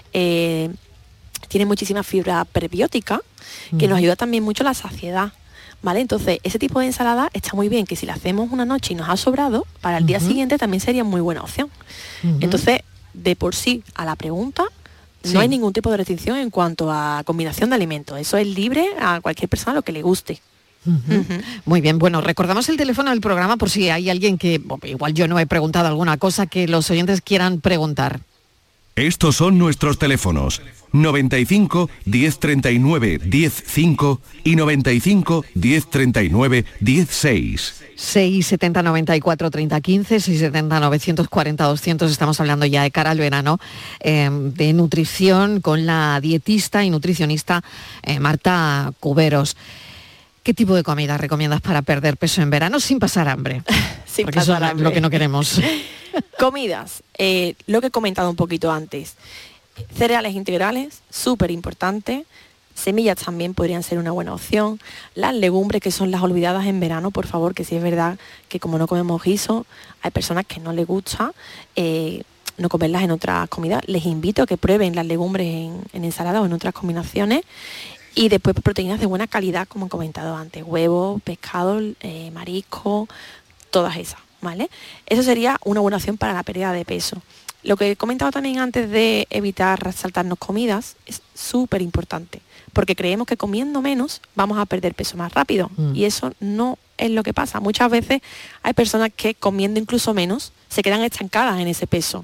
tiene muchísima fibra prebiótica que nos ayuda también mucho a la saciedad, ¿vale? Entonces ese tipo de ensalada está muy bien, que si la hacemos una noche y nos ha sobrado, para el día siguiente también sería muy buena opción. Entonces, de por sí, a la pregunta, no hay ningún tipo de restricción en cuanto a combinación de alimentos. Eso es libre a cualquier persona lo que le guste. Muy bien, bueno, recordamos el teléfono del programa por si hay alguien que, igual yo no he preguntado alguna cosa que los oyentes quieran preguntar. Estos son nuestros teléfonos: 95 1039 105 y 95 1039 16. 670 94 30 15, 670 940 200. Estamos hablando ya de cara al verano, de nutrición con la dietista y nutricionista Marta Cuberos. ¿Qué tipo de comida recomiendas para perder peso en verano sin pasar hambre? Porque eso es lo que no queremos. Comidas, lo que he comentado un poquito antes. Cereales integrales, súper importante. Semillas también podrían ser una buena opción. Las legumbres, que son las olvidadas en verano, por favor, que sí es verdad que como no comemos guiso, hay personas que no les gusta no comerlas en otras comidas. Les invito a que prueben las legumbres en ensalada o en otras combinaciones. Y después proteínas de buena calidad, como he comentado antes, huevos, pescado, marisco, todas esas, ¿vale? Eso sería una buena opción para la pérdida de peso. Lo que he comentado también antes de evitar saltarnos comidas es súper importante, porque creemos que comiendo menos vamos a perder peso más rápido, y eso no es lo que pasa. Muchas veces hay personas que comiendo incluso menos se quedan estancadas en ese peso,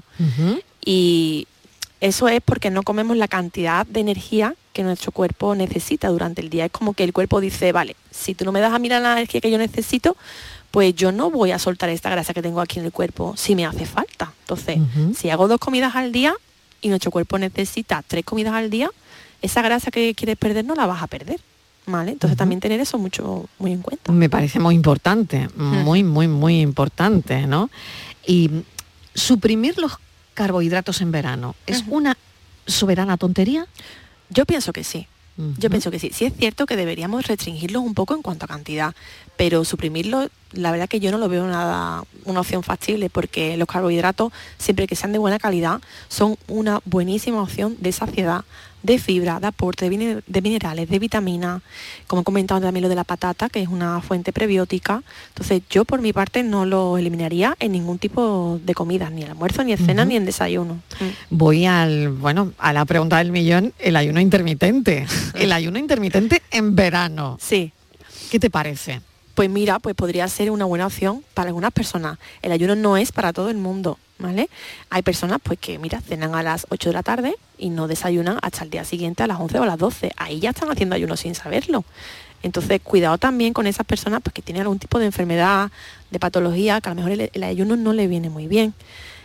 y eso es porque no comemos la cantidad de energía que nuestro cuerpo necesita durante el día. Es como que el cuerpo dice, vale, si tú no me das a mí la energía que yo necesito, pues yo no voy a soltar esta grasa que tengo aquí en el cuerpo si me hace falta. Entonces, si hago 2 comidas al día y nuestro cuerpo necesita 3 comidas al día, esa grasa que quieres perder no la vas a perder, ¿vale? Entonces también tener eso muy en cuenta. Me parece muy importante, muy importante, ¿no? Y ¿suprimir los carbohidratos en verano es una soberana tontería? Yo pienso que sí. Yo pienso que sí. Sí es cierto que deberíamos restringirlos un poco en cuanto a cantidad, pero suprimirlos, la verdad que yo no lo veo nada una opción factible, porque los carbohidratos, siempre que sean de buena calidad, son una buenísima opción de saciedad, de fibra, de aporte de minerales, de vitaminas, como he comentado también lo de la patata, que es una fuente prebiótica. Entonces yo por mi parte no lo eliminaría en ningún tipo de comida, ni en almuerzo, ni en cena, ni en desayuno. Voy a la pregunta del millón, el ayuno intermitente. El ayuno intermitente en verano. Sí. ¿Qué te parece? Pues mira, pues podría ser una buena opción para algunas personas. El ayuno no es para todo el mundo, ¿vale? Hay personas pues que, mira, cenan a las 8 de la tarde y no desayunan hasta el día siguiente a las 11 o a las 12. Ahí ya están haciendo ayuno sin saberlo. Entonces, cuidado también con esas personas pues, que tienen algún tipo de enfermedad, de patología, que a lo mejor el ayuno no le viene muy bien.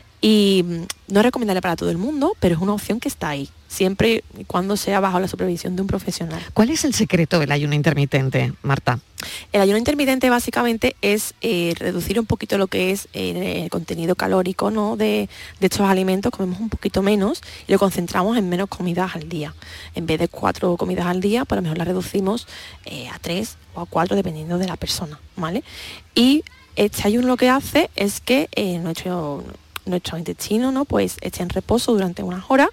Y no es recomendable para todo el mundo, pero es una opción que está ahí, siempre y cuando sea bajo la supervisión de un profesional. ¿Cuál es el secreto del ayuno intermitente, Marta? El ayuno intermitente básicamente es reducir un poquito lo que es el contenido calórico, ¿no? de estos alimentos, comemos un poquito menos y lo concentramos en menos comidas al día. En vez de 4 comidas al día, pues a lo mejor las reducimos a 3 o a 4 dependiendo de la persona, ¿vale? Y este ayuno lo que hace es que nuestro intestino, ¿no? Pues esté en reposo durante unas horas,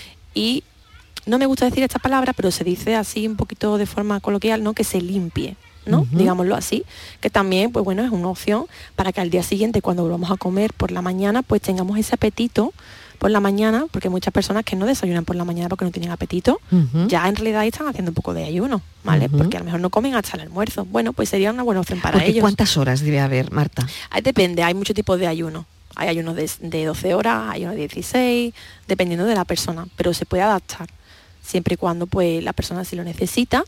y no me gusta decir esta palabra, pero se dice así un poquito de forma coloquial, ¿no? Que se limpie, ¿no? Digámoslo así, que también, pues bueno, es una opción para que al día siguiente, cuando volvamos a comer por la mañana, pues tengamos ese apetito por la mañana, porque hay muchas personas que no desayunan por la mañana porque no tienen apetito, ya en realidad están haciendo un poco de ayuno, ¿vale? Porque a lo mejor no comen hasta el almuerzo. Bueno, pues sería una buena opción para ellos. ¿Cuántas horas debe haber, Marta? Depende, hay muchos tipos de ayuno. Hay ayunos de 12 horas, hay ayunos de 16, dependiendo de la persona, pero se puede adaptar, siempre y cuando pues la persona sí lo necesita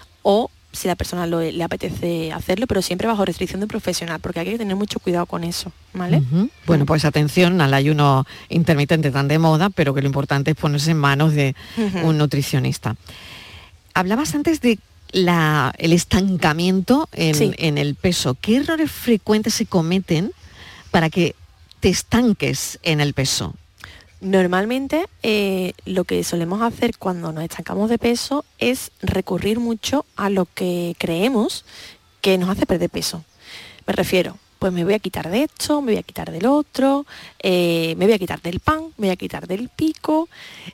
o si la persona le apetece hacerlo, pero siempre bajo restricción de un profesional, porque hay que tener mucho cuidado con eso, ¿vale? Bueno, pues atención al ayuno intermitente tan de moda, pero que lo importante es ponerse en manos de un nutricionista. Hablabas antes de el estancamiento en el peso. ¿Qué errores frecuentes se cometen para que te estanques en el peso? Normalmente lo que solemos hacer cuando nos estancamos de peso es recurrir mucho a lo que creemos que nos hace perder peso. Me refiero, pues me voy a quitar de esto, me voy a quitar del otro, me voy a quitar del pan, me voy a quitar del pico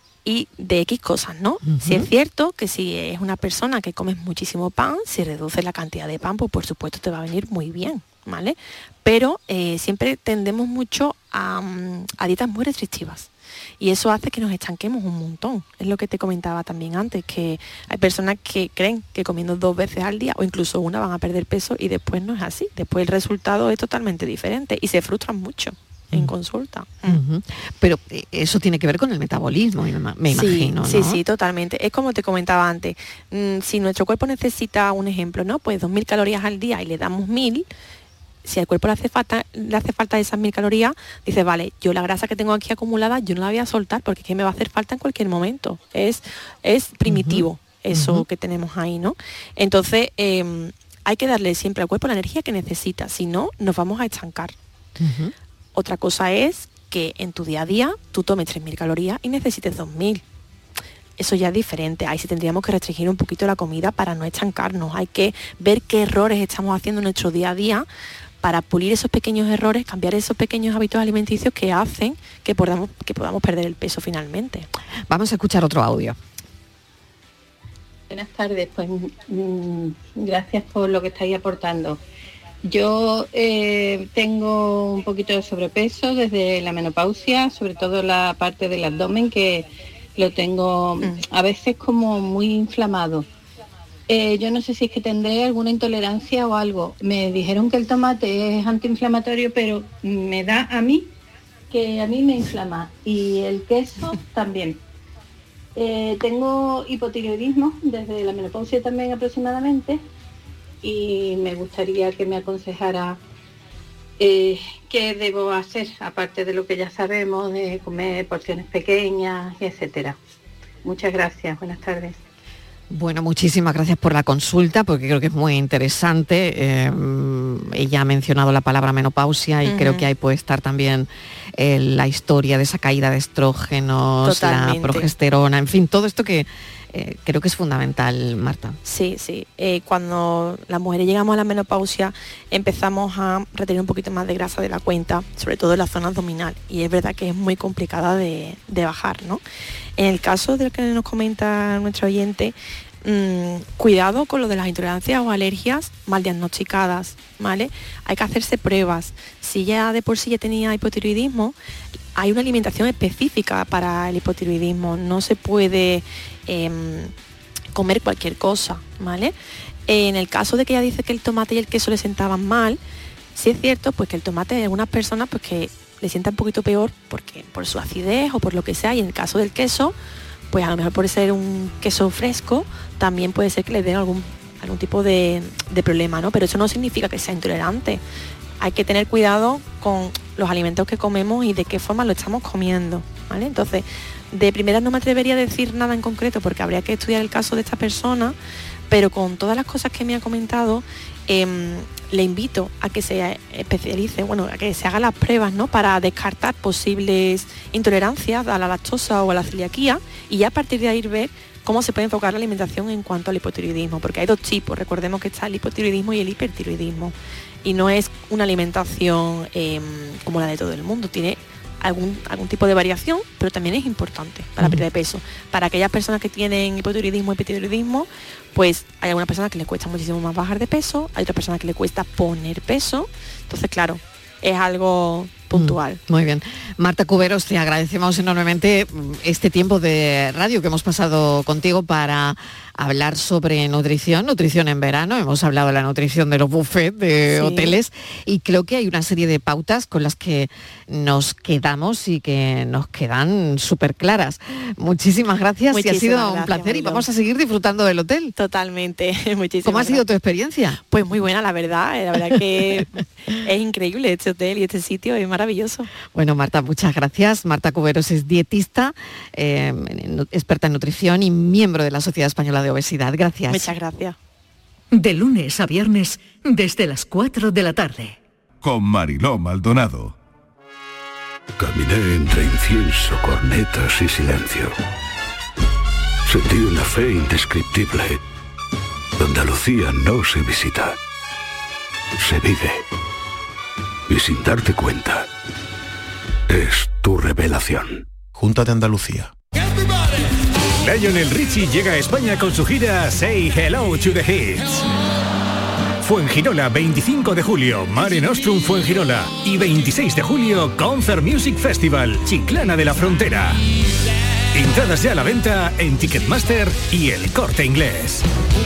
y de X cosas, ¿no? Si es cierto que si es una persona que comes muchísimo pan, si reduces la cantidad de pan, pues por supuesto te va a venir muy bien, ¿vale? Pero siempre tendemos mucho a dietas muy restrictivas y eso hace que nos estanquemos un montón. Es lo que te comentaba también antes, que hay personas que creen que comiendo 2 veces al día o incluso una van a perder peso y después no es así. Después el resultado es totalmente diferente y se frustran mucho en consulta. Pero eso tiene que ver con el metabolismo, me imagino, ¿no? Sí, totalmente. Es como te comentaba antes, si nuestro cuerpo necesita, un ejemplo, ¿no? Pues 2.000 calorías al día y le damos 1.000, si al cuerpo le hace falta esas 1.000 calorías, dice, vale, yo la grasa que tengo aquí acumulada, yo no la voy a soltar porque es que me va a hacer falta en cualquier momento. Es primitivo eso que tenemos ahí, ¿no? Entonces, hay que darle siempre al cuerpo la energía que necesita, si no, nos vamos a estancar. Otra cosa es que en tu día a día tú tomes 3.000 calorías y necesites 2.000. Eso ya es diferente. Ahí sí tendríamos que restringir un poquito la comida para no estancarnos. Hay que ver qué errores estamos haciendo en nuestro día a día para pulir esos pequeños errores, cambiar esos pequeños hábitos alimenticios que hacen que podamos perder el peso finalmente. Vamos a escuchar otro audio. Buenas tardes, pues gracias por lo que estáis aportando. Yo tengo un poquito de sobrepeso desde la menopausia, sobre todo la parte del abdomen, que lo tengo a veces como muy inflamado. Yo no sé si es que tendré alguna intolerancia o algo. Me dijeron que el tomate es antiinflamatorio, pero me da a mí me inflama, y el queso también. Tengo hipotiroidismo desde la menopausia también aproximadamente, y me gustaría que me aconsejara qué debo hacer, aparte de lo que ya sabemos, de comer porciones pequeñas, etcétera. Muchas gracias, buenas tardes. Bueno, muchísimas gracias por la consulta, porque creo que es muy interesante. Ella ha mencionado la palabra menopausia y creo que ahí puede estar también la historia de esa caída de estrógenos, Totalmente. la progesterona, en fin, todo esto que creo que es fundamental, Marta. Sí. Cuando las mujeres llegamos a la menopausia empezamos a retener un poquito más de grasa de la cuenta, sobre todo en la zona abdominal, y es verdad que es muy complicada de bajar, ¿no? En el caso del que nos comenta nuestro oyente, cuidado con lo de las intolerancias o alergias mal diagnosticadas, ¿vale? Hay que hacerse pruebas. Si ya de por sí ya tenía hipotiroidismo, hay una alimentación específica para el hipotiroidismo, no se puede comer cualquier cosa, ¿vale? En el caso de que ella dice que el tomate y el queso le sentaban mal, sí es cierto pues que el tomate hay algunas personas pues que le sienta un poquito peor porque por su acidez o por lo que sea, y en el caso del queso, pues a lo mejor por ser un queso fresco, también puede ser que le den algún tipo de problema, ¿no? Pero eso no significa que sea intolerante. Hay que tener cuidado con los alimentos que comemos y de qué forma lo estamos comiendo, ¿vale? Entonces, de primera no me atrevería a decir nada en concreto porque habría que estudiar el caso de esta persona, pero con todas las cosas que me ha comentado, le invito a que se especialice, a que se haga las pruebas, ¿no? Para descartar posibles intolerancias a la lactosa o a la celiaquía, y ya a partir de ahí ver cómo se puede enfocar la alimentación en cuanto al hipotiroidismo, porque hay dos tipos, recordemos que está el hipotiroidismo y el hipertiroidismo, y no es una alimentación como la de todo el mundo, tiene algún tipo de variación, pero también es importante para la pérdida de peso. Para aquellas personas que tienen hipotiroidismo y hipertiroidismo, pues hay algunas personas que les cuesta muchísimo más bajar de peso, hay otras personas que les cuesta poner peso, entonces claro, es algo puntual. Muy bien. Marta Cuberos, te agradecemos enormemente este tiempo de radio que hemos pasado contigo para hablar sobre nutrición en verano. Hemos hablado de la nutrición de los buffets de hoteles, y creo que hay una serie de pautas con las que nos quedamos y que nos quedan súper claras. Muchísimas gracias. Y ha sido un placer, Mariló. Y vamos a seguir disfrutando del hotel. Totalmente. Muchísimas ¿Cómo ha sido tu experiencia? Pues muy buena, la verdad que es increíble este hotel y este sitio, es maravilloso. Bueno, Marta, muchas gracias. Marta Cuberos es dietista, experta en nutrición y miembro de la Sociedad Española de Obesidad. Gracias. Muchas gracias. De lunes a viernes, desde las 4 de la tarde. Con Mariló Maldonado. Caminé entre incienso, cornetas y silencio. Sentí una fe indescriptible. Andalucía no se visita, se vive. Y sin darte cuenta, es tu revelación. Junta de Andalucía. Lionel Richie llega a España con su gira Say Hello to the Hits. Fuengirola, 25 de julio, Mare Nostrum Fuengirola, y 26 de julio, Concert Music Festival, Chiclana de la Frontera. Entradas ya a la venta en Ticketmaster y El Corte Inglés.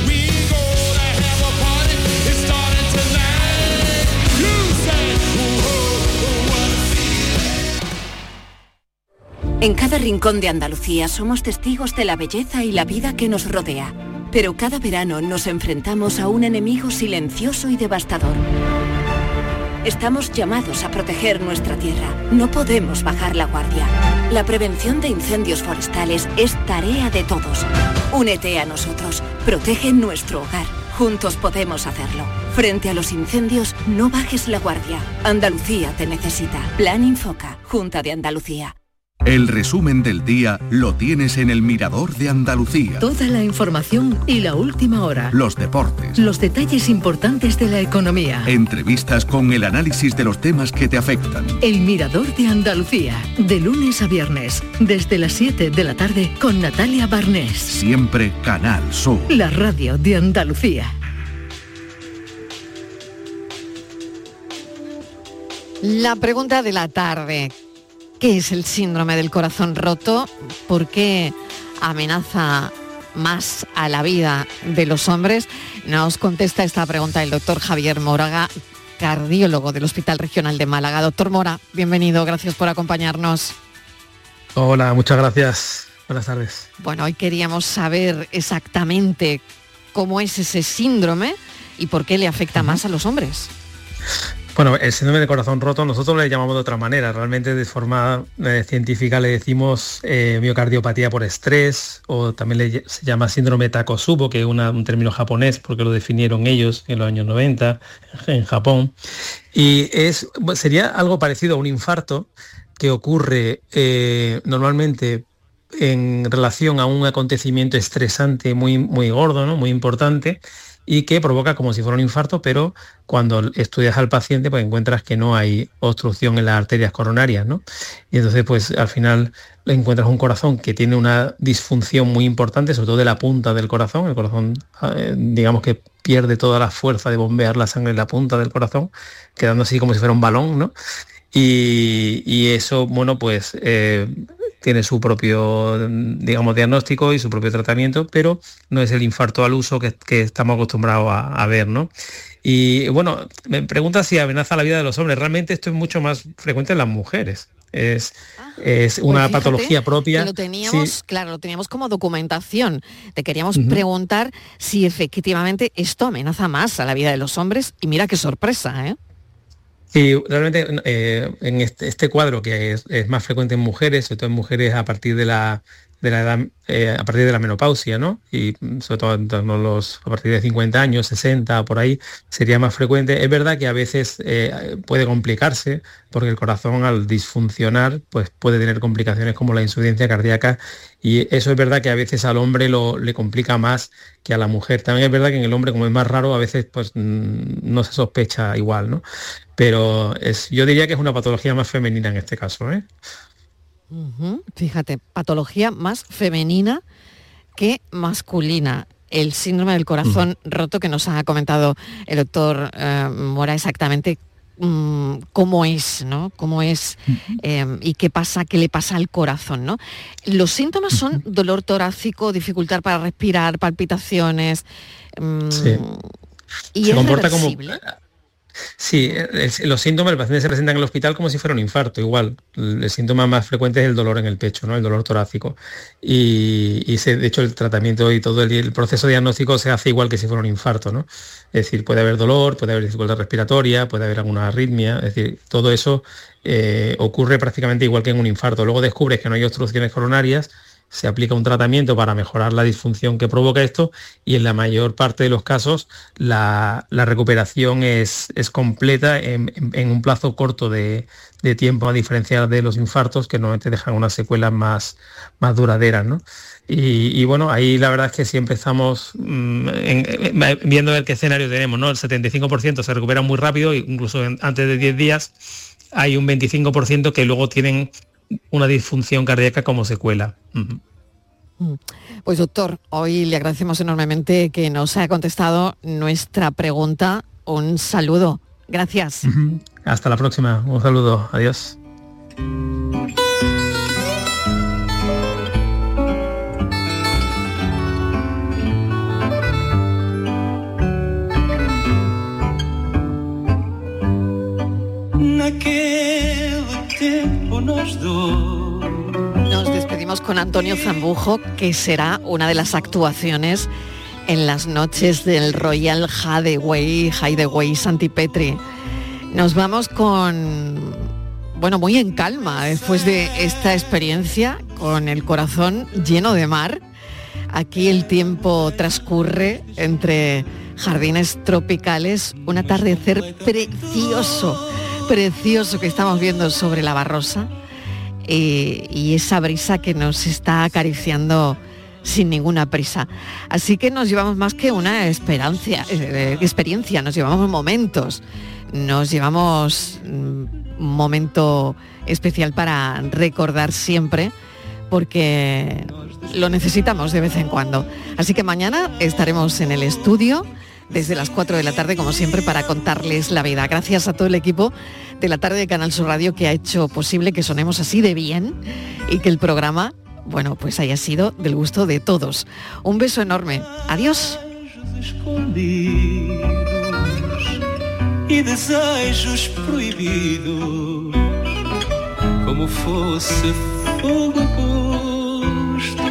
En cada rincón de Andalucía somos testigos de la belleza y la vida que nos rodea. Pero cada verano nos enfrentamos a un enemigo silencioso y devastador. Estamos llamados a proteger nuestra tierra. No podemos bajar la guardia. La prevención de incendios forestales es tarea de todos. Únete a nosotros. Protege nuestro hogar. Juntos podemos hacerlo. Frente a los incendios, no bajes la guardia. Andalucía te necesita. Plan Infoca. Junta de Andalucía. El resumen del día lo tienes en El Mirador de Andalucía. Toda la información y la última hora. Los deportes. Los detalles importantes de la economía. Entrevistas con el análisis de los temas que te afectan. El Mirador de Andalucía. De lunes a viernes, desde las 7 de la tarde, con Natalia Barnés. Siempre Canal Sur. La radio de Andalucía. La pregunta de la tarde. ¿Qué es el síndrome del corazón roto? ¿Por qué amenaza más a la vida de los hombres? Nos contesta esta pregunta el doctor Javier Moraga, cardiólogo del Hospital Regional de Málaga. Doctor Mora, bienvenido, gracias por acompañarnos. Hola, muchas gracias. Buenas tardes. Bueno, hoy queríamos saber exactamente cómo es ese síndrome y por qué le afecta más a los hombres. Bueno, el síndrome de corazón roto nosotros le llamamos de otra manera. Realmente de forma científica le decimos miocardiopatía por estrés, o también se llama síndrome Takotsubo, que es un término japonés porque lo definieron ellos en los años 90 en Japón. Y sería algo parecido a un infarto, que ocurre normalmente en relación a un acontecimiento estresante muy, muy gordo, ¿no? Muy importante, y que provoca como si fuera un infarto, pero cuando estudias al paciente pues encuentras que no hay obstrucción en las arterias coronarias, ¿no? Y entonces pues al final encuentras un corazón que tiene una disfunción muy importante, sobre todo de la punta del corazón. El corazón digamos que pierde toda la fuerza de bombear la sangre en la punta del corazón, quedando así como si fuera un balón, ¿no? Y eso, bueno, pues tiene su propio, digamos, diagnóstico y su propio tratamiento, pero no es el infarto al uso que estamos acostumbrados a ver, ¿no? Y bueno, me pregunta si amenaza la vida de los hombres. Realmente esto es mucho más frecuente en las mujeres. Es una pues patología propia. Lo teníamos, sí. Claro, lo teníamos como documentación. Te queríamos preguntar si efectivamente esto amenaza más a la vida de los hombres, y mira qué sorpresa, ¿eh? Sí, realmente en este cuadro, que es más frecuente en mujeres, sobre todo en mujeres a partir de la edad, a partir de la menopausia, ¿no? Y sobre todo a partir de 50 años, 60, por ahí, sería más frecuente. Es verdad que a veces puede complicarse, porque el corazón, al disfuncionar, pues puede tener complicaciones como la insuficiencia cardíaca, y eso es verdad que a veces al hombre le complica más que a la mujer. También es verdad que en el hombre, como es más raro, a veces pues no se sospecha igual, ¿no? Pero yo diría que es una patología más femenina en este caso, ¿eh? Fíjate, patología más femenina que masculina. El síndrome del corazón roto, que nos ha comentado el doctor Mora exactamente cómo es, ¿no? Cómo es y qué le pasa al corazón, ¿no? Los síntomas son dolor torácico, dificultad para respirar, palpitaciones. Sí. Y se es comporta reversible. Sí, los síntomas del paciente se presentan en el hospital como si fuera un infarto, igual. El síntoma más frecuente es el dolor en el pecho, ¿no? El dolor torácico. Y de hecho el tratamiento y todo el proceso diagnóstico se hace igual que si fuera un infarto, ¿no? Es decir, puede haber dolor, puede haber dificultad respiratoria, puede haber alguna arritmia, es decir, todo eso ocurre prácticamente igual que en un infarto. Luego descubres que no hay obstrucciones coronarias, se aplica un tratamiento para mejorar la disfunción que provoca esto, y en la mayor parte de los casos la recuperación es completa en un plazo corto de tiempo, a diferencia de los infartos, que normalmente dejan unas secuelas más duraderas, ¿no? Y bueno, ahí la verdad es que si empezamos viendo qué escenario tenemos, ¿no? El 75% se recupera muy rápido, incluso antes de 10 días hay un 25% que luego tienen una disfunción cardíaca como secuela. Pues doctor, hoy le agradecemos enormemente que nos haya contestado nuestra pregunta. Un saludo. Gracias. Hasta la próxima. Un saludo. Adiós. Nos despedimos con Antonio Zambujo, que será una de las actuaciones en las noches del Royal Hideaway Santipetri. Nos vamos muy en calma después de esta experiencia, con el corazón lleno de mar. Aquí el tiempo transcurre entre jardines tropicales, un atardecer precioso que estamos viendo sobre la Barrosa, y esa brisa que nos está acariciando sin ninguna prisa. Así que nos llevamos más que una experiencia, nos llevamos momentos, nos llevamos un momento especial para recordar siempre, porque lo necesitamos de vez en cuando. Así que mañana estaremos en el estudio desde las 4 de la tarde, como siempre, para contarles la vida. Gracias a todo el equipo de la tarde de Canal Sur Radio, que ha hecho posible que sonemos así de bien y que el programa, pues haya sido del gusto de todos. Un beso enorme. Adiós. E desejos proibidos, como fosse fogo posto,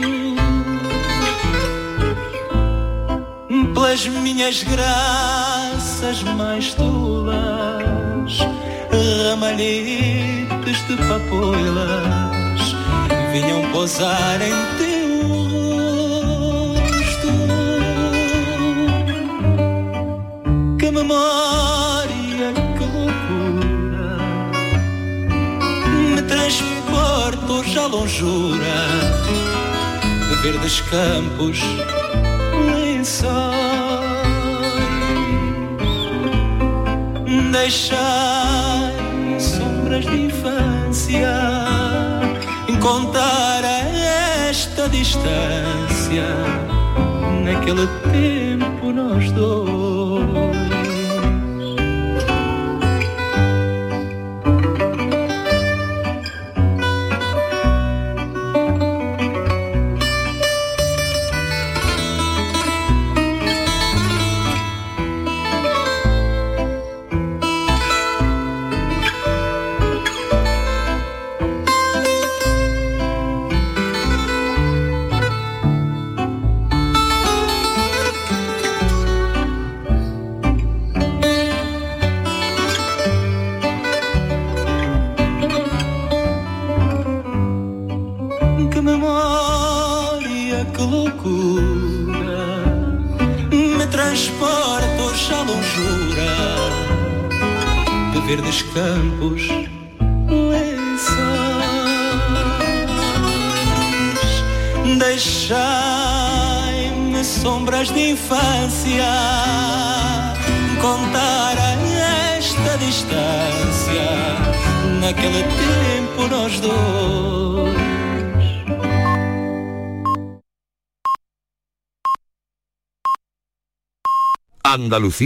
pelas minhas graças mais tolas, ramalhetes de papoilas vinham pousar em teu rosto. Que memória, que loucura me transporta já longura de verdes campos, lençóis. Deixai sombras de infância contar a esta distância, naquele tempo nós dois. Verdes campos, lençóis. Deixai-me sombras de infância contar a esta distância, naquele tempo nós dois. Andalucía.